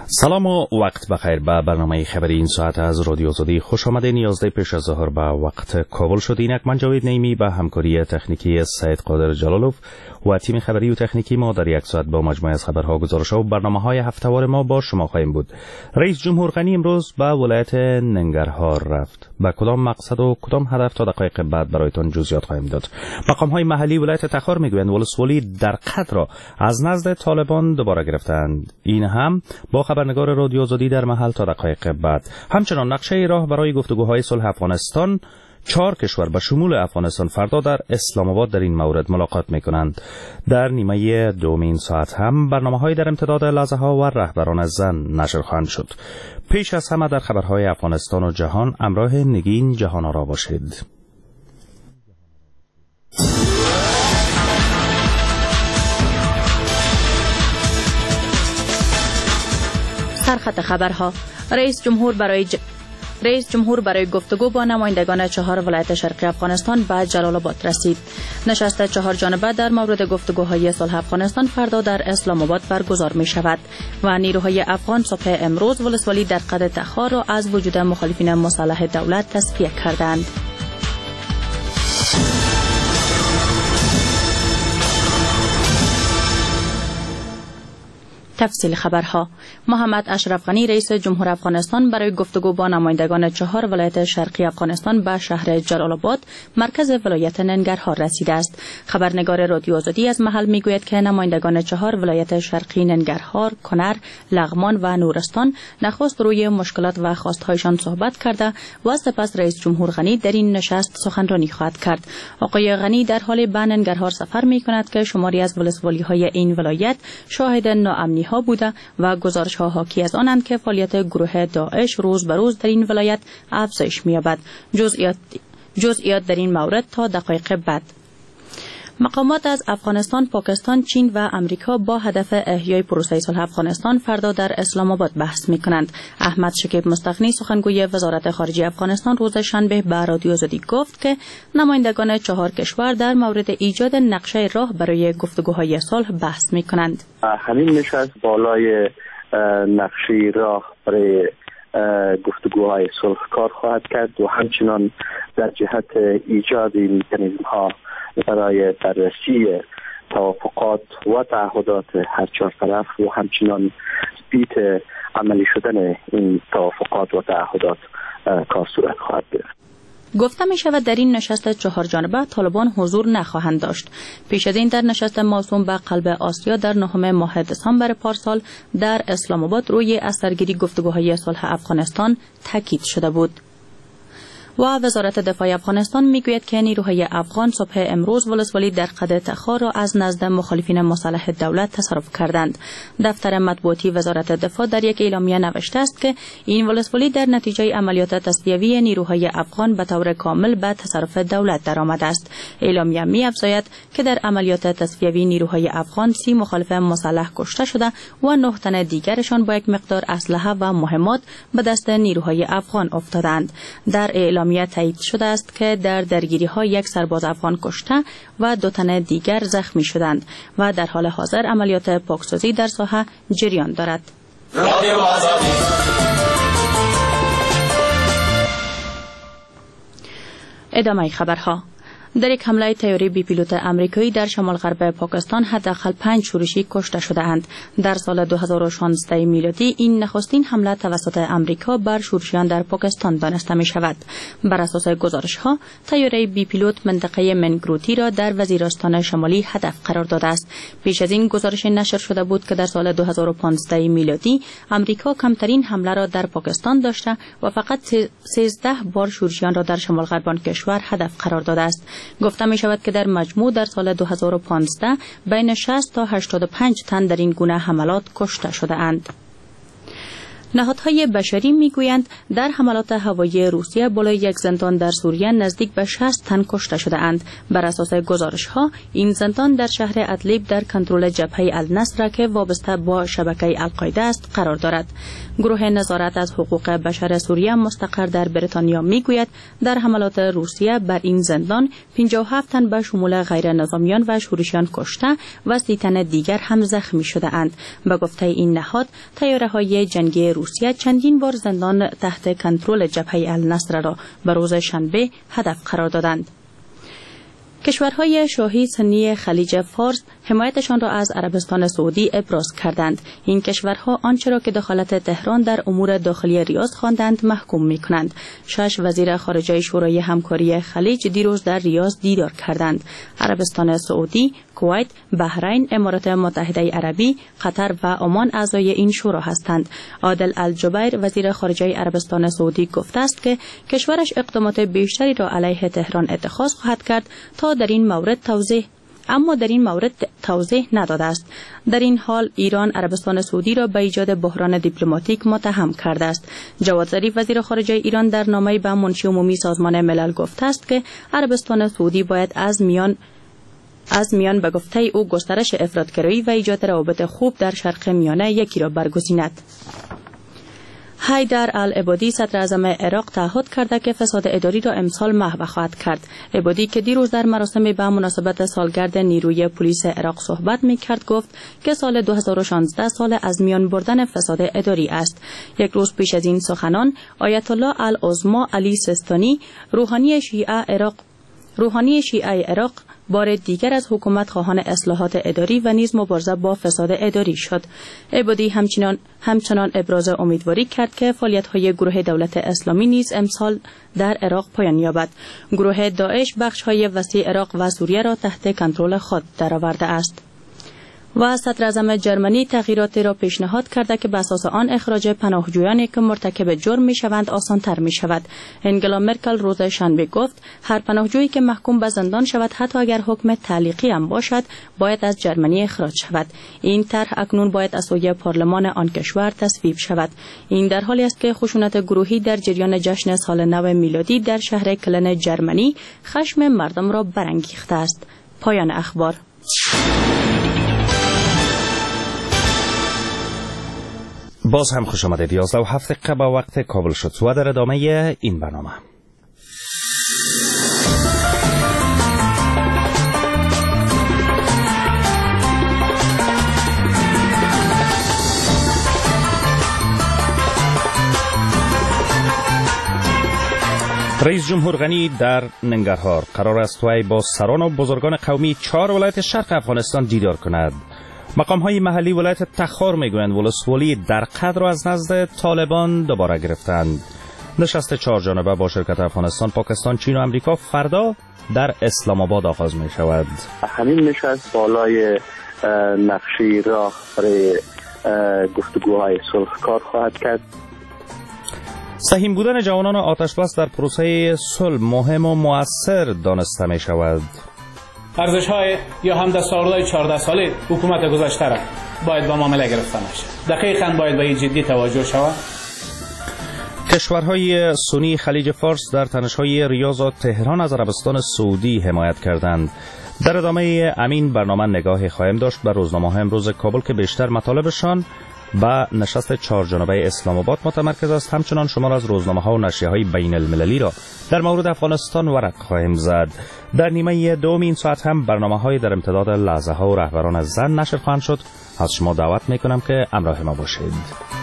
سلام و وقت بخیر. به برنامه خبری این ساعت از رادیو آزادی خوش آمدین. 11 پیش از ظهر به وقت کابل شد. اینک من جاوید نیمی به همکاری تکنیکی سید قادر جلالوف و تیم خبری و تکنیکی ما در یک ساعت با مجموعه از خبرها، گزارش‌ها و برنامه‌های هفته‌وار ما با شما خواهیم بود. رئیس جمهور غنی امروز به ولایت ننگرهار رفت. به کدام مقصد و کدام هدف تا دقایق بعد برایتان جزئیات خواهیم داد. مقام‌های محلی ولایت تخار میگویند ولسوالی در قطر را از نزد طالبان دوباره گرفتند. این هم با خبرنگار رادیو آزادی در محل تا دقایق بعد. همچنان نقشه راه برای گفتگوهای صلح افغانستان 4 کشور به شمول افغانستان فردا در اسلام آباد در این مورد ملاقات میکنند. در نیمه دومین ساعت هم برنامه‌های در امتداد لحظه‌ها و رهبران زن نشر خواهند شد. پیش از همه در خبرهای افغانستان و جهان همراه نگین جهان‌آرا باشید. سرخط خبرها. رئیس جمهور برای گفتگو با نمایندگان 4 ولایت شرقی افغانستان به جلال آباد رسید. نشست 4 جانبه در مورد گفتگوهای صلح افغانستان فردا در اسلام آباد برگزار می شود و نیروهای افغان صبح امروز ولسوالی در قد تخار را از وجود مخالفین مسلح دولت تصفیه کردند. تفصیل خبرها. محمد اشرف غنی رئیس جمهور افغانستان برای گفتگو با نمایندگان 4 ولایت شرقی افغانستان به شهر جلال آباد مرکز ولایت ننگرهار رسیده است. خبرنگار رادیو آزادی از محل میگوید که نمایندگان 4 ولایت شرقی ننگرهار، کنر، لغمان و نورستان نخست روی مشکلات و خواستهایشان صحبت کرده و سپس رئیس جمهور غنی در این نشست سخنرانی خواهد کرد. آقای غنی در حال به ننگرهار سفر میکند که شماری از ولسوالی‌های این ولایت شاهد ناامنی ها بوده و گزارش ها حاکی از آنند که فعالیت گروه داعش روز به روز در این ولایت افزایش می‌یابد. جزئیات در این مورد تا دقایق بعد. مقامات از افغانستان، پاکستان، چین و امریکا با هدف احیای پروسه صلح افغانستان فردا در اسلام آباد بحث می‌کنند. احمد شکیب مستغنی سخنگوی وزارت خارجه افغانستان روز شنبه به رادیو آزادی گفت که نمایندگان 4 کشور در مورد ایجاد نقشه راه برای گفتگوهای صلح بحث می‌کنند. همین نشست بالای نقشه راه برای گفتگوهای صلح کار خواهد کرد و همچنان در جهت ایجاد مکانیزم‌ها برای بررسی توافقات و تعهدات هر 4 طرف و همچنان تثبیت عملی شدن این توافقات و تعهدات کار صورت خواهد گرفت. گفته می شود در این نشست 4 جانبه طالبان حضور نخواهند داشت. پیش از این در نشست موسوم به قلب آسیا در 9 ماه دسامبر پارسال در اسلام آباد روی اثرگیری گفتگوهای صلح افغانستان تاکید شده بود. و وزارت دفاع افغانستان میگوید که نیروهای افغان صبح امروز ولسوالی در قد تخار را از نزد مخالفین مسلح دولت تصرف کردند. دفتر مطبوعاتی وزارت دفاع در یک اعلامیه نوشته است که این ولسوالی در نتیجه عملیات تصفیوی نیروهای افغان به طور کامل به تصرف دولت درآمده است. اعلامیه می‌افزاید که در عملیات تصفیوی نیروهای افغان 30 مخالف مسلح کشته شده و 9 تن دیگرشان با یک مقدار اسلحه و مهمات به دست نیروهای افغان افتادند. در اعلامیه تایید شده است که در درگیری‌ها 1 سرباز افغان کشته و 2 تن دیگر زخمی شدند و در حال حاضر عملیات پاکسازی در ساحه جریان دارد. ادامه خبرها. در یک حمله طیاره بی پیلوت آمریکایی در شمال غرب پاکستان حداقل 5 شورشی کشته شده اند. در سال 2016 میلادی این نخستین حمله توسط آمریکا بر شورشیان در پاکستان دانسته می شود. بر اساس گزارش ها طیاره بی پیلوت منطقه منگروتی را در وزیرستان شمالی هدف قرار داده است. پیش از این گزارش نشر شده بود که در سال 2015 میلادی آمریکا کمترین حمله را در پاکستان داشته و فقط 13 بار شورشیان را در شمال غرب آن کشور هدف قرار داده است. گفته می شود که در مجموع در سال 2015 بین 60 تا 85 تن در این گونه حملات کشته شده اند. نهادهای بشری میگویند در حملات هوایی روسیه بالای یک زندان در سوریه نزدیک به 60 تن کشته شده اند. بر اساس گزارش‌ها این زندان در شهر ادلیب در کنترل جبهه النصر که وابسته با شبکه القاعده است قرار دارد. گروه نظارت از حقوق بشر سوریه مستقر در بریتانیا میگوید در حملات روسیه بر این زندان 57 تن به شمول غیر نظامیان و شورشیان کشته و 30 تن دیگر هم زخمی شده اند. به گفته این نهاد طیاره‌های جنگی روسیه چندین بار زندان تحت کنترل جبهه النصر را به روز شنبه هدف قرار دادند. کشورهای شاهی سنی خلیج فارس حمایتشان را از عربستان سعودی ابراز کردند. این کشورها آنچه را که دخالت تهران در امور داخلی ریاض خواندند محکوم می‌کنند. 6 وزیر خارجه شورای همکاری خلیج دیروز در ریاض دیدار کردند. عربستان سعودی، کویت، بحرین، امارات متحده عربی، قطر و عمان اعضای این شورا هستند. عادل الجبیر وزیر خارجه عربستان سعودی گفته است که کشورش اقدامات بیشتری را علیه تهران اتخاذ خواهد کرد تا در این مورد توضیح نداده است. در این حال ایران عربستان سعودی را به ایجاد بحران دیپلماتیک متهم کرده است. جواد ظریف وزیر خارجه ایران در نامه‌ای به منشی عمومی سازمان ملل گفته است که عربستان سعودی باید از میان به گفته او گسترش افراطگرایی و ایجاد روابط خوب در شرق میانه یکی را برگزیند. حیدر العبادی صدر اعظم عراق تعهد کرده که فساد اداری را امسال محو خواهد کرد. عبادی که دیروز در مراسم به مناسبت سالگرد نیروی پلیس عراق صحبت می‌کرد گفت که سال 2016 سال از میان بردن فساد اداری است. یک روز پیش از این سخنان آیت الله العظما علی سیستانی روحانی شیعه عراق بار دیگر از حکومت خواهان اصلاحات اداری و نیز مبارزه با فساد اداری شد. عبادی همچنان ابراز امیدواری کرد که فعالیت‌های گروه دولت اسلامی نیز امسال در عراق پایان یابد. گروه داعش بخش‌های وسیع عراق و سوریه را تحت کنترل خود درآورده است. و صدر اعظم جرمنی تغییراتی را پیشنهاد کرده که بر اساس آن اخراج پناهجویانی که مرتکب جرم می‌شوند آسان‌تر می‌شود. انگلا مرکل روز شنبه گفت هر پناهجویی که محکوم به زندان شود حتی اگر حکم تعلیقی هم باشد باید از جرمنی اخراج شود. این طرح اکنون باید از سوی پارلمان آن کشور تصویب شود. این در حالی است که خشونت گروهی در جریان جشن سال نو میلادی در شهر کلن جرمنی خشم مردم را برانگیخته است. پایان اخبار. باز هم خوش آمدید. 11:07 دقیقه با وقت کابل شد و در ادامه این برنامه رئیس جمهور غنی در ننگرهار قرار است با سران و بزرگان قومی 4 ولایت شرق افغانستان دیدار کند. مقام‌های محلی ولایت تخار میگویند ولسوالی در قدر را از نزد طالبان دوباره گرفتند. نشست 4 جانبه با شرکت افغانستان، پاکستان، چین و امریکا فردا در اسلام آباد آغاز می شود. همین نشست بالای نقشه راه برای گفتگوهای صلحکار خواهد کرد. سهیم بودن جوانان آتشبس در پروسه صلح مهم و مؤثر دانسته می شود. ارزش‌های یا هم دستاوردهای 14 ساله حکومت گذشته را باید با معامله گرفته نشه. دقیقاً باید به این جدی توجه شود. کشورهای سنی خلیج فارس در تنش‌های ریاض و تهران از عربستان سعودی حمایت کردند. در ادامه امین برنامه نگاهی خواهیم داشت به روزنامه‌های امروز کابل که بیشتر مطالبشان با نشست 4 جانبه اسلام آباد متمرکز است. همچنان شمار از روزنامه‌ها و نشریه‌های بین المللی را در مورد افغانستان ورق خواهیم زد. در نیمه دوم این ساعت هم برنامه‌های در امتداد لحظه‌ها و رهبران زن نشر خواهند شد. از شما دعوت می‌کنم که همراه ما باشید.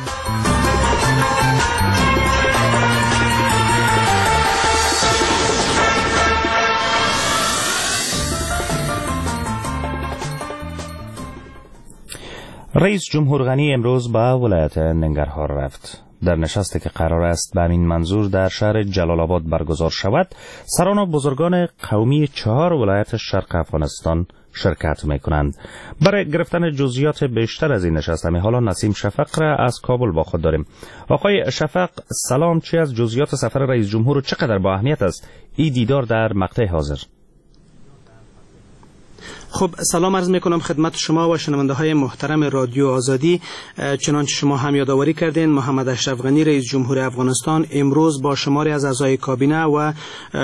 رئیس جمهور غنی امروز به ولایت ننگرهار رفت. در نشستی که قرار است به همین منظور در شهر جلال آباد برگزار شود، سران و بزرگان قومی 4 ولایت شرق افغانستان شرکت می‌کنند. برای گرفتن جزئیات بیشتر از این نشست همین حالا نسیم شفق را از کابل با خود داریم. آقای شفق سلام، چی از جزئیات سفر رئیس جمهور و چقدر با اهمیت است این دیدار در مقطع حاضر؟ خب سلام عرض میکنم خدمت شما و شنونده های محترم رادیو آزادی. چنانچه شما هم یادآوری کردین، محمد اشرف غنی رئیس جمهور افغانستان امروز با شماری از اعضای کابینه و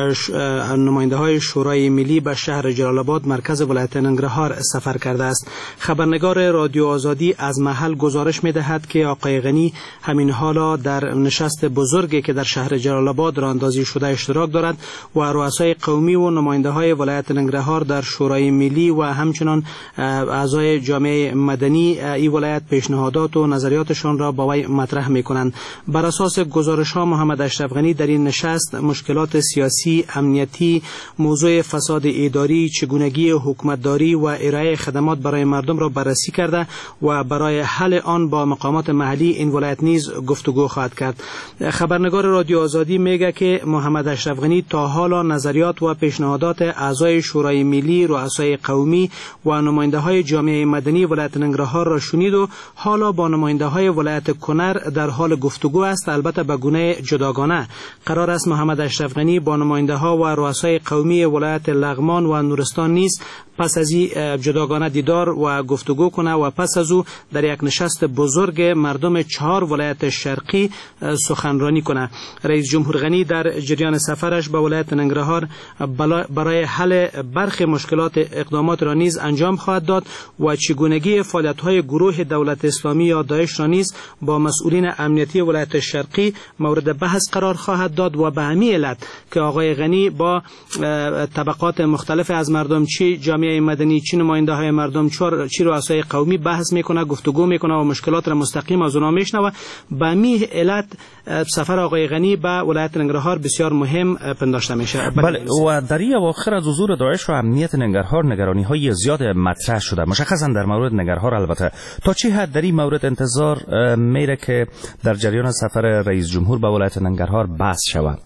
نماینده های شورای ملی به شهر جلال آباد مرکز ولایت ننگرهار سفر کرده است. خبرنگار رادیو آزادی از محل گزارش میدهد که آقای غنی همین حالا در نشست بزرگی که در شهر جلال آباد راهاندازی شده اشتراک دارد و رؤسای قومی و نماینده های ولایت ننگرهار در شورای ملی و همچنان اعضای جامعه مدنی این ولایت پیشنهادات و نظریاتشان را با وی مطرح میکنند. بر اساس گزارش ها محمد اشرف غنی در این نشست مشکلات سیاسی، امنیتی، موضوع فساد اداری، چگونگی حکومتداری و ارائه خدمات برای مردم را بررسی کرده و برای حل آن با مقامات محلی این ولایت نیز گفتگو خواهد کرد. خبرنگار رادیو آزادی میگه که محمد اشرف غنی تا حالا نظریات و پیشنهادات اعضای شورای ملی، رؤسای قومی و نماینده های جامعه مدنی ولایت ننگرهار را شنید و حالا با نماینده های ولایت کنر در حال گفتگو است، البته به گونه جداگانه. قرار است محمد اشرف غنی با نماینده ها و رؤسای قومی ولایت لغمان و نورستان نیز پس از این جداگانه دیدار و گفتگو کنه و پس از او در یک نشست بزرگ مردم 4 ولایت شرقی سخنرانی کنه. رئیس جمهور غنی در جریان سفرش به ولایت ننگرهار برای حل برخی مشکلات اقدامات را نیز انجام خواهد داد و چگونگی فعالیت‌های گروه دولت اسلامی یا داعش را نیز با مسئولین امنیتی ولایت شرقی مورد بحث قرار خواهد داد و به همین علت که آقای غنی با طبقات مختلف از مردم، چی جامعه مدنی، چی نماینده های مردم، چی رؤسای قومی بحث میکنه، گفتگو میکنه و مشکلات را مستقیم از اونها میشنوه. به همین علت سفر آقای غنی به ولایت ننگرهار بسیار مهم پنداشته میشه. بله، و در این اواخر از حضور داعش و امنیت ننگرهار نگرانی های زیاد مطرح شده، مشخصا در مورد ننگرهار. البته تا چه حد در این مورد انتظار میره که در جریان سفر رئیس جمهور به ولایت ننگرهار بحث شود؟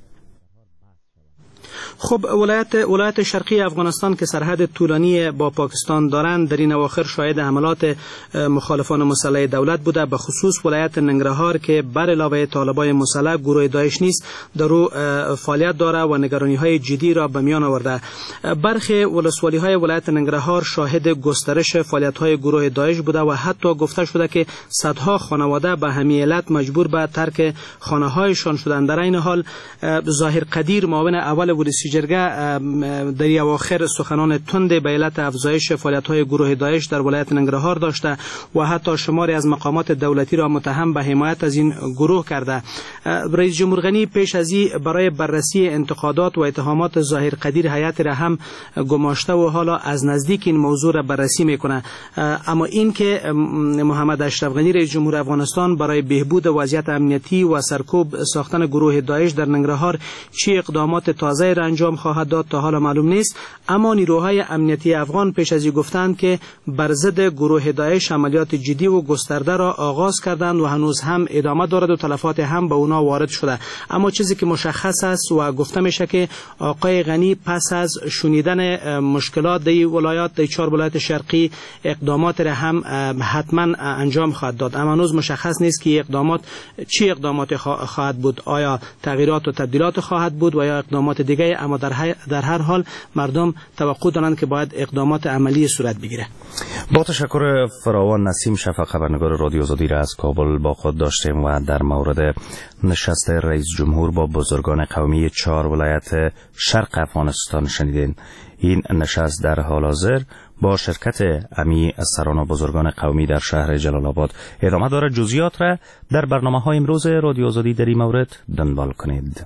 خب ولایت شرقی افغانستان که سرحد طولانی با پاکستان دارند در این اواخر شاهد حملات مخالفان مسلح دولت بوده، به خصوص ولایت ننگرهار که بر علاوه طالبان مسلح گروه داعش نیز در او فعالیت داره و نگرانی‌های جدی را به میان آورده. برخی ولسوالی‌های ولایت ننگرهار شاهد گسترش فعالیت‌های گروه داعش بوده و حتی گفته شده که صدها خانواده به همین علت مجبور به ترک خانه‌هایشان شدند. در این حال ظاهر قدیر معاون اول ولسی جرگه در اواخر سخنان تند به علت افزایش فعالیت‌های گروه داعش در ولایت ننگرهار داشته و حتی شماری از مقامات دولتی را متهم به حمایت از این گروه کرده. رئیس جمهور غنی پیش از این برای بررسی انتقادات و اتهامات ظاهر قدیر هیئت را هم گماشته و حالا از نزدیک این موضوع را بررسی میکنه. اما این که محمد اشرف غنی رئیس جمهور افغانستان برای بهبود وضعیت امنیتی و سرکوب ساختن گروه داعش در ننگرهار چه اقدامات تازه را انجام خواهد داد تا حالا معلوم نیست، اما نیروهای امنیتی افغان پیش از این گفتند که بر ضد گروه داعش عملیات جدی و گسترده را آغاز کردند و هنوز هم ادامه دارد و تلفات هم به اونا وارد شده. اما چیزی که مشخص است و گفته میشه که آقای غنی پس از شنیدن مشکلات در ولایات، در 4 ولایت شرقی، اقدامات را هم حتما انجام خواهد داد. اما هنوز مشخص نیست که اقدامات چه اقدامات خواهد بود، آیا تغییرات و تبدیلات خواهد بود و یا اقدامات دیگه. اما در هر حال مردم توقع دارند که باید اقدامات عملی صورت بگیره. با تشکر فراوان. نسیم شفق خبرنگار رادیو آزادی را از کابل با خود داشتیم و در مورد نشست رئیس جمهور با بزرگان قومی 4 ولایت شرق افغانستان شنیدین. این نشست در حال حاضر با شرکت امی سران و بزرگان قومی در شهر جلال آباد ادامه دارد. جزئیات را در برنامه‌های امروز رادیو آزادی در این مورد دنبال کنید.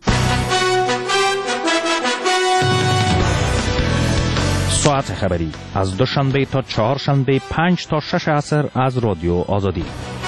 ساعت خبری از دوشنبه تا چهارشنبه 5 تا 6 عصر از رادیو آزادی.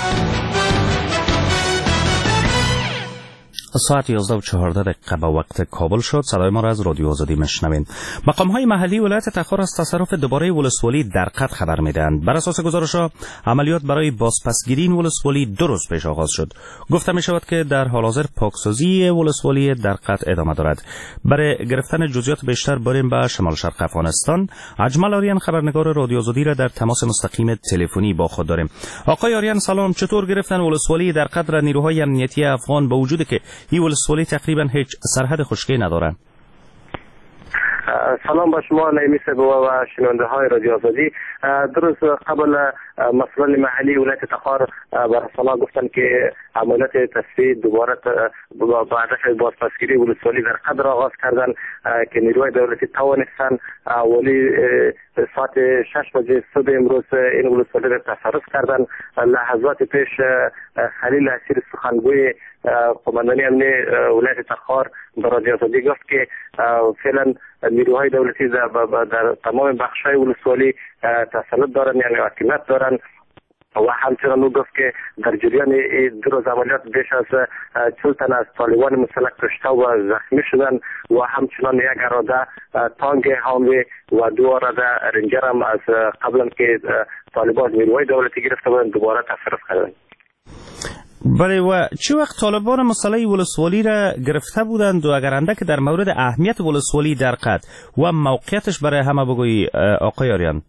ساعت 11:14 به وقت کابل شد. صدای ما را از رادیو آزادی میشنوید. مقام‌های محلی ولایت تخار از تصرف دوباره ولسوالی درقد خبر میدهند. بر اساس گزارش‌ها عملیات برای بازپسگیری این ولسوالی 2 روز پیش آغاز شد. گفته می شود که در حال حاضر پاکسازی ولسوالی درقد ادامه دارد. برای گرفتن جزئیات بیشتر بریم به شمال شرق افغانستان. اجمل آریان خبرنگار رادیو آزادی را در تماس مستقیم تلفنی با خود داریم. آقای آریان سلام، چطور گرفتن ولسوالی درقد را نیروهای امنیتی افغان با وجودی که این ولسوالی تقریبا هیچ سرحد خشکی ندارند؟ سلام به شما نعیمی صاحب و شنونده های رادیو آزادی. درست قبل مسئولان محلی ولایت تخار به رسانه‌ها گفتن که عملیات تصفیه دوباره با هدف بازپسگیری ولسوالی در قدر آغاز کردن که نیروهای دولتی توانستن ولی ساعت 6 بجه صبح امروز این ولسوالی را تصرف کردن. لحظات پیش خلیل اسیر سخنگوی قماندانی امنی ولایت تخار به رادیو آزادی گفت که فعلا نیروهای دولتی در تمام بخش‌های ولسوالی تسلط دارن، یعنی حاکمیت دارن و همچنان او گفت که در جریان دو روز عملیات بیش از 40 تن از طالبان مسلح کشته و زخمی شدن و همچنان یک اراده تانک حامله و 2 اراده رنجر هم از قبلا که طالبان نیروهای دولتی گرفته بودن دوباره تصرف کردن. بله، و چه وقت طالبان مسلح ولسوالی را گرفته بودند و اگر اندک در مورد اهمیت ولسوالی در قد و موقعیتش برای همه بگویی آقای آریان؟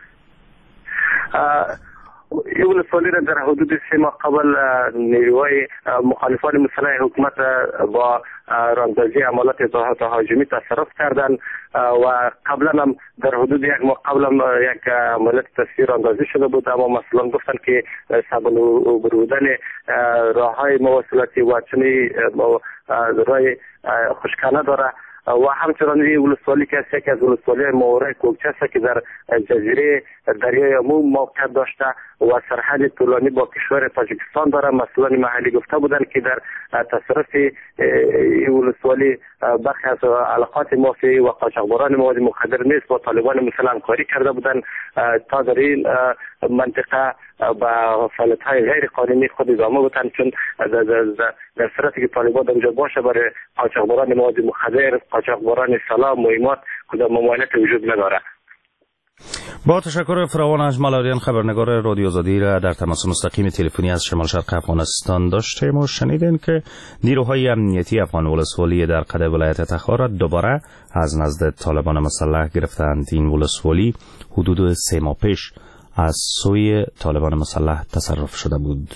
این ولسوالی را در حدود 3 ماه قبل نیروهای مخالفان مسلح حکومت با راندازی عملیات تهاجمی تصرف کردند و قبلا هم در حدود 1 ماه قبل هم یک عملیات تصفیه راندازی شده بود، اما مسئولان گفتند که سبب بودن راههای مواصلاتی و چنین راه خشکانه داره و همچنان این ولسوالی که است از ولسوالی ماورای کوکچه است که در جزیره دریای عموم موقعیت داشته و سرحد طولانی با کشور تاجیکستان داره. مسئولان محلی گفته بودند که در تصرف این ولسوالی برخی از علاقات مافیایی و قاچاقبران مواد مخدر نیست با طالبان مسلح همکاری کرده بودند تا در این منطقه با فعالیت‌های غیر قانونی خود ادامه بدن، چون در صورتی که طالبان در اونجا باشه برای قاچاقبران مواد مخدر، قاچاقبران سلاح، مهمات کدام ممانعت وجود نداره. با تشکر فراوان اجمل آریان خبرنگار رادیو آزادی را در تماس مستقیم تلفنی از شمال شرق افغانستان داشتیم و شنیدین که نیروهای امنیتی افغان ولسوالی در قده ولایت تخار را دوباره از نزد طالبان مسلح گرفتند. این ولسوالی حدود 3 ماه پیش از سوی طالبان مسلح تصرف شده بود.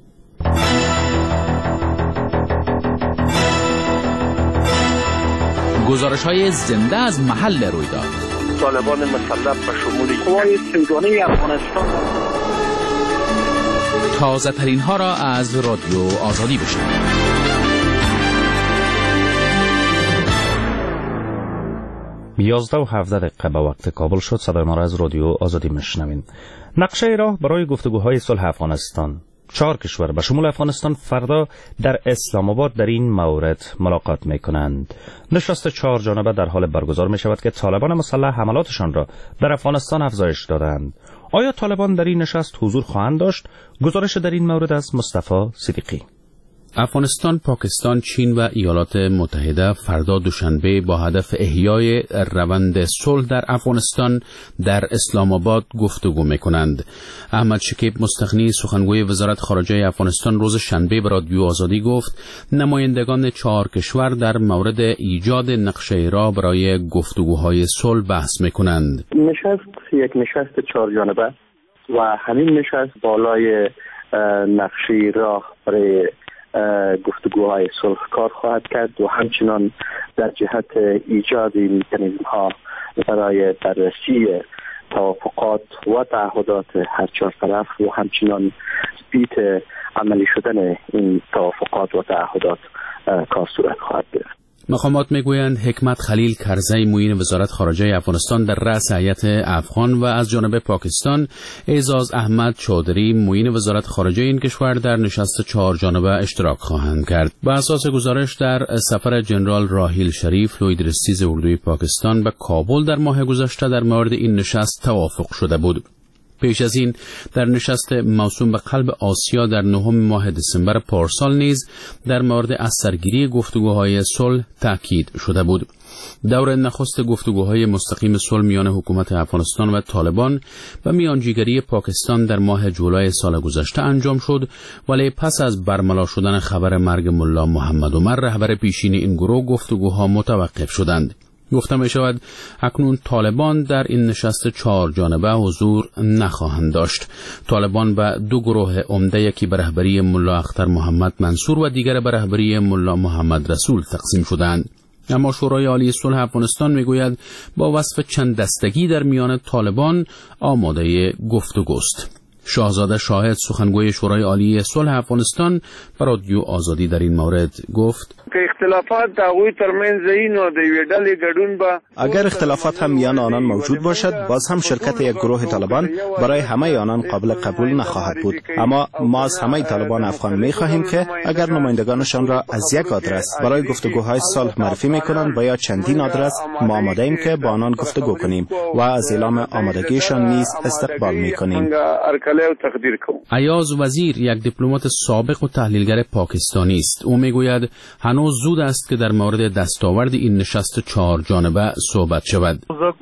گزارش‌های زنده از محل رویداد. طالبان مسلح به شمول قوای سیگانی افغانستان. تازه ترین ها را از رادیو آزادی بشنوید. 11:17 به وقت کابل شد. صدای ما را از رادیو آزادی میشنوین. نقشه راه برای گفتگوهای صلح افغانستان. 4 کشور به شمول افغانستان فردا در اسلام آباد در این مورد ملاقات می کنند. نشست 4 جانبه در حال برگزار می شود که طالبان مسلح حملاتشان را در افغانستان افزایش دادند. آیا طالبان در این نشست حضور خواهند داشت؟ گزارش در این مورد از مصطفی صدیقی. افغانستان، پاکستان، چین و ایالات متحده فردا دوشنبه با هدف احیای روند صلح در افغانستان در اسلام آباد گفتگو می‌کنند. احمد شکیب مستغنی سخنگوی وزارت خارجه افغانستان روز شنبه به رادیو آزادی گفت نمایندگان 4 کشور در مورد ایجاد نقشه راه برای گفتگوهای صلح بحث می‌کنند. نشست یک نشست 4 جانبه و همین نشست بالای نقشه راه برای گفتگوهای صلح کار خواهد کرد و همچنان در جهت ایجاد مکانیزم ها برای بررسی توافقات و تعهدات هر 4 طرف و همچنان تثبیت عملی شدن این توافقات و تعهدات کار صورت خواهد گرفت. مقامات میگویند حکمت خلیل کرزی معین وزارت خارجه افغانستان در رأس هیئت افغان و از جانب پاکستان اعزاز احمد چودری معین وزارت خارجه این کشور در نشست 4 جانبه اشتراک خواهند کرد. بر اساس گزارش در سفر جنرال راحیل شریف لوی درستیز اردوی پاکستان به کابل در ماه گذشته در مورد این نشست توافق شده بود. پیش از این در نشست موسوم به قلب آسیا در 9 ماه دسامبر پارسال نیز در مورد از سرگیری گفتگوهای صلح تاکید شده بود. دور نخست گفتگوهای مستقیم صلح میان حکومت افغانستان و طالبان و میانجیگری پاکستان در ماه جولای سال گذشته انجام شد، ولی پس از برملا شدن خبر مرگ ملا محمد عمر رهبر پیشین این گروه گفتگوها متوقف شدند. گفته می شود اکنون طالبان در این نشست 4 جانبه حضور نخواهند داشت. طالبان به 2 گروه عمده، یکی به رهبری ملا اختر محمد منصور و دیگر به رهبری ملا محمد رسول تقسیم شدند. اما شورای عالی صلح افغانستان میگوید با وصف چند دستگی در میان طالبان آماده گفتگوست. شاهزاده شاهد سخنگوی شورای عالی صلح افغانستان به رادیو آزادی در این مورد گفت که اختلافات داوی ترمنځ اینو د ویډلې ګډون با اگر اختلافات هم میان آنان موجود باشد باز هم شرکت یک گروه طالبان برای همه آنان قابل قبول نخواهد بود. اما ما از همه طالبان افغان می‌خواهیم که اگر نمایندگانشان را از یک آدرس برای گفتگوهای صلح معرفی می‌کنند و یا چندین آدرس، ما آماده‌ایم که با آنان گفتگو کنیم و از اعلام آمادگیشان نیز استقبال می‌کنیم. ایاز وزیر یک دیپلمات سابق و تحلیلگر پاکستانی است. او میگوید هنوز زود است که در مورد دستاورد این نشست 4 جانبه صحبت شود.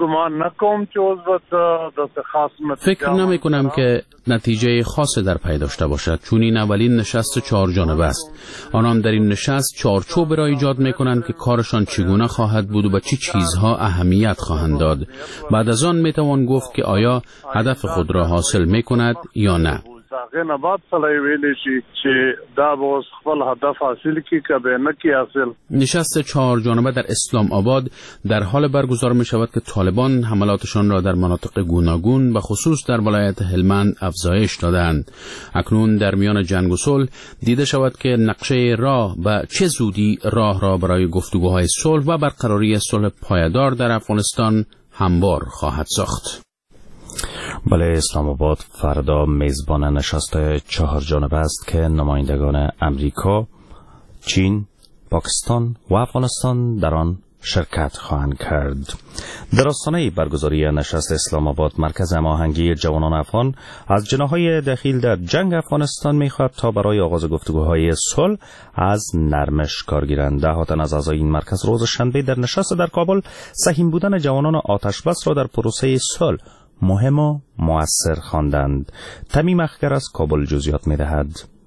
فکر نمی کنم که نتیجه خاصی در پی داشته باشد، چون این اولین نشست 4 جانبه است. آنان در این نشست چارچوب را ایجاد می کنند که کارشان چگونه خواهد بود و به چه چیزها اهمیت خواهند داد. بعد از آن می توان گفت که آیا هدف خود را حاصل می کند یا نه. نشست 4 جانبه در اسلام آباد در حال برگزار می شود که طالبان حملاتشان را در مناطق گوناگون و خصوص در ولایت هلمند افزایش دادند. اکنون در میان جنگ و صلح دیده شود که نقشه راه و چه زودی راه را برای گفتگوهای صلح و برقراری صلح پایدار در افغانستان هموار خواهد ساخت. بله، اسلام آباد فردا میزبان نشست 4 جانبه است که نمایندگان امریکا، چین، پاکستان و افغانستان در آن شرکت خواهند کرد. در آستانه برگزاری نشست اسلام آباد، مرکز هماهنگی جوانان افغان از جناح‌های دخیل در جنگ افغانستان می‌خواهد تا برای آغاز گفتگوهای صلح از نرمش کار گیرند. ده تن از اعضای این مرکز روز شنبه در نشست در کابل سهیم بودن جوانان آتش بس را در پروسه صلح مهم و مؤثر خواندند. تمیم اخگر از کابل جزئیات می‌دهد.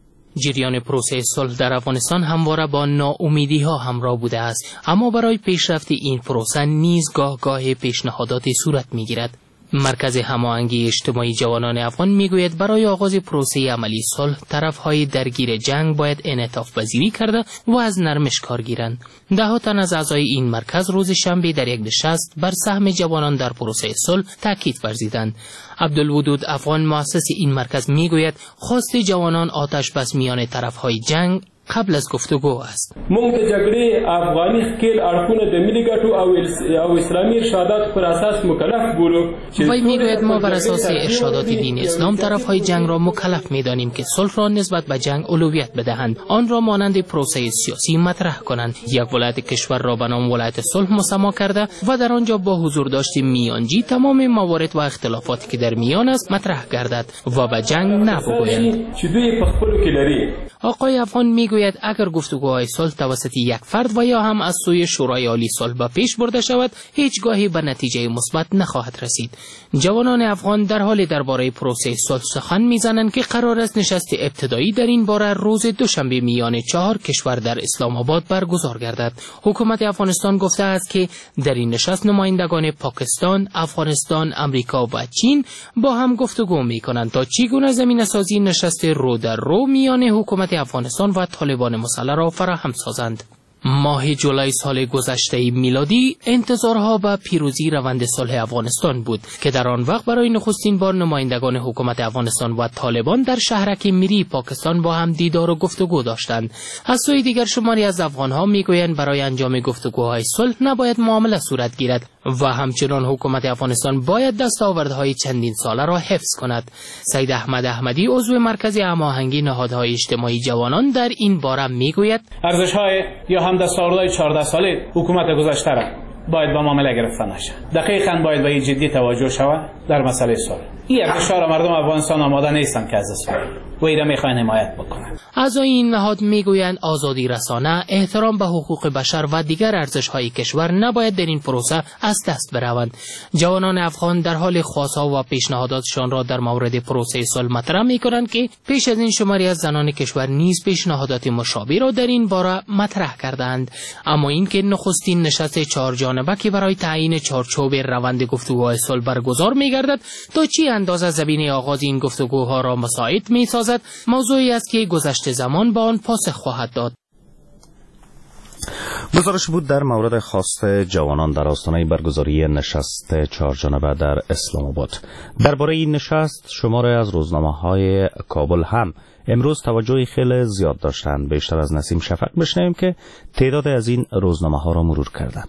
جریان پروسه صلح در افغانستان همواره با ناامیدی‌ها همراه بوده است، اما برای پیشرفت این پروسه نیز گاه پیشنهاداتی صورت می‌گیرد. مرکز هماهنگی اجتماعی جوانان افغان میگوید برای آغاز پروسه عملی صلح طرفهای درگیر جنگ باید انعطاف پذیری کرده و از نرمش کار گیرند. 10 تن از اعضای این مرکز روز شنبه در یک نشست بر سهم جوانان در پروسه صلح تاکید ورزیدند. عبدالودود افغان مؤسس این مرکز میگوید خواست جوانان آتش بس میان طرفهای جنگ قبل از گفتگو است. موږ د جګړې افغاني ښکېل اړخونه د ملي ګټو او اسلامي ارشادات پر اساس مکلف بولو. وی میگوید ما بر اساس ارشادات دین اسلام طرفهای جنگ را مکلف میدانیم که صلح را نسبت به جنگ اولویت بدهند، آن را مانند پروسه سیاسی مطرح کنند. یک ولایت کشور را به نام ولایت صلح مسما کرده و در آنجا با حضور داشت میانجی تمام موارد و اختلافاتی که در میان است مطرح گردد و به جنگ نبگویند. چې دوی په خپلو کې لري. آقای افغان میگوید اگر گفتگوهای صلح توسط یک فرد و یا هم از سوی شورای عالی صلح به پیش برده شود، هیچگاهی به نتیجه مثبت نخواهد رسید. جوانان افغان در حال درباره پروسه صلح سخن میزنند که قرار است نشست ابتدایی در این باره روز دوشنبه میان 4 کشور در اسلام آباد برگزار گردد. حکومت افغانستان گفته است که در این نشست نمایندگان پاکستان، افغانستان، امریکا و چین با هم گفتگو میکنند تا چگونه زمینه‌سازی نشست رو در رو میان حکومت افغانستان و طالبان مسلح را فراهم سازند. ماه جولای سال گذشته میلادی انتظارها به پیروزی روند صلح افغانستان بود که در آن وقت برای نخستین بار نمایندگان حکومت افغانستان و طالبان در شهرک میری پاکستان با هم دیدار و گفتگو داشتند. از سوی دیگر شماری از افغانها میگویند برای انجام گفتگوهای صلح نباید معامله صورت گیرد و همچنان حکومت افغانستان باید دستاوردهای چندین ساله را حفظ کند. سید احمد احمدی عضو مرکز هماهنگی نهادهای اجتماعی جوانان در این باره میگوید ارزش‌های یا هم دستاوردهای 14 ساله حکومت گذشته را باید با معامله گرفته نشه. دقیقاً باید به این جدی توجه شود در مسئله صلح. این ارزش‌ها را مردم افغانستان آماده نیستند که از دست بدهند و این را می‌خواهند حمایت بکنند. اعضای این نهاد میگویند آزادی رسانه، احترام به حقوق بشر و دیگر ارزش‌های کشور نباید در این پروسه از دست بروند. جوانان افغان در حال خواست‌ها و پیشنهاداتشان را در مورد پروسه صلح مطرح می‌کنند که پیش از این شماری از زنان کشور نیز پیشنهادات مشابه را در این باره مطرح کردند. اما اینکه نخستین نشست 4 جانبه که برای تعیین چارچوب روند گفتگوهای صلح برگزار می‌گردد تا چی اندازه زمینه آغاز این گفتگوها را مساعد می‌سازد، موضوعی است که گذشته زمان با آن پاسخ خواهد داد. گزارش بود در مورد خواست جوانان در آستانه برگزاری نشست 4 جانبه در اسلام آباد. درباره این نشست شماری از روزنامه‌های کابل هم امروز توجهی خیلی زیاد داشتند. بیشتر از نسیم شفق بشنویم که تعداد از این روزنامه‌ها را مرور کردند.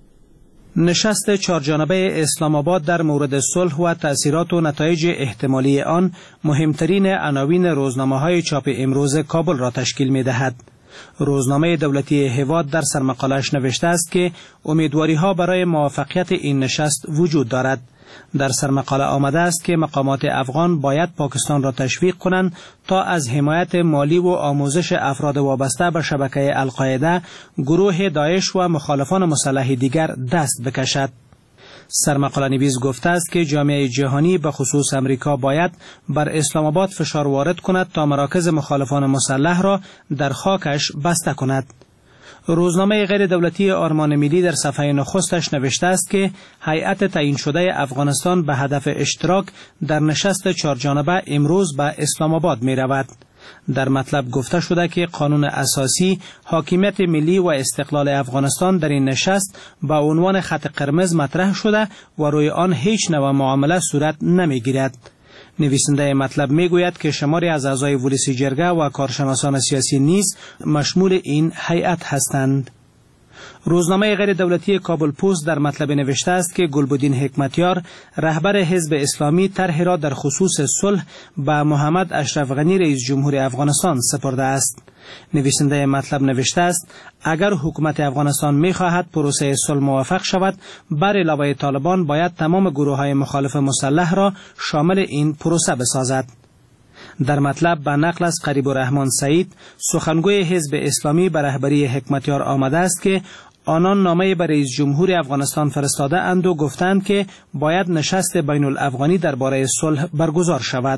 نشست 4 جانبه اسلام آباد در مورد صلح و تأثیرات و نتایج احتمالی آن مهمترین عناوین روزنامه‌های چاپ امروز کابل را تشکیل می‌دهد. روزنامه دولتی هواد در سرمقاله‌اش نوشته است که امیدواری‌ها برای موفقیت این نشست وجود دارد. در سرمقاله آمده است که مقامات افغان باید پاکستان را تشویق کنند تا از حمایت مالی و آموزش افراد وابسته به شبکه القاعده، گروه داعش و مخالفان مسلح دیگر دست بکشد. سرمقاله نویس گفته است که جامعه جهانی به خصوص امریکا باید بر اسلام آباد فشار وارد کند تا مراکز مخالفان مسلح را در خاکش بسته کند. روزنامه غیر دولتی آرمان ملی در صفحه نخستش نوشته است که هیئت تعیین شده افغانستان به هدف اشتراک در نشست 4 جانبه امروز به اسلام آباد می رود. در مطلب گفته شده که قانون اساسی، حاکمیت ملی و استقلال افغانستان در این نشست به عنوان خط قرمز مطرح شده و روی آن هیچ نوع معامله صورت نمی گیرد. نویسنده مطلب می گوید که شماری از اعضای ولسی جرگه و کارشناسان سیاسی نیز مشمول این هیئت هستند. روزنامه غیر دولتی کابل پست در مطلب نوشته است که گلبدین حکمتیار رهبر حزب اسلامی طرح را در خصوص صلح به محمد اشرف غنی رئیس جمهور افغانستان سپرده است. نویسنده مطلب نوشته است اگر حکومت افغانستان می‌خواهد پروسه صلح موفق شود، بر علاوه طالبان باید تمام گروه‌های مخالف مسلح را شامل این پروسه بسازد. در مطلب به نقل از قریب الرحمن سعید، سخنگوی حزب اسلامی به رهبری حکمتیار آمده است که آنان نامه به رئیس جمهور افغانستان فرستاده اند و گفتند که باید نشست بین الافغانی درباره صلح برگزار شود.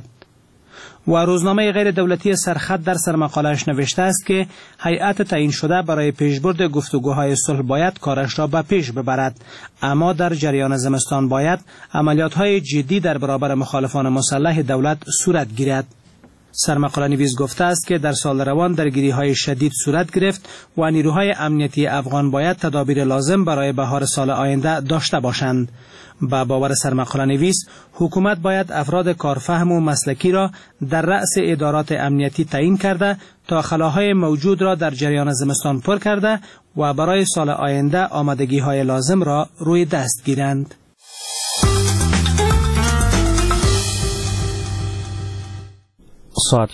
و روزنامه غیر دولتی سرخط در سرمقاله‌اش نوشته است که هیئت تعیین شده برای پیشبرد گفتگوهای صلح باید کارش را به پیش ببرد، اما در جریان زمستان باید عملیات‌های جدی در برابر مخالفان مسلح دولت صورت گیرد. سرمقاله نویس گفته است که در سال روان درگیری‌های شدید صورت گرفت و نیروهای امنیتی افغان باید تدابیر لازم برای بهار سال آینده داشته باشند. با باور سرمقاله نویس، حکومت باید افراد کارفهم و مسلکی را در رأس ادارات امنیتی تعیین کرده تا خلاهای موجود را در جریان زمستان پر کرده و برای سال آینده آمادگی‌های لازم را روی دست گیرند. ساعت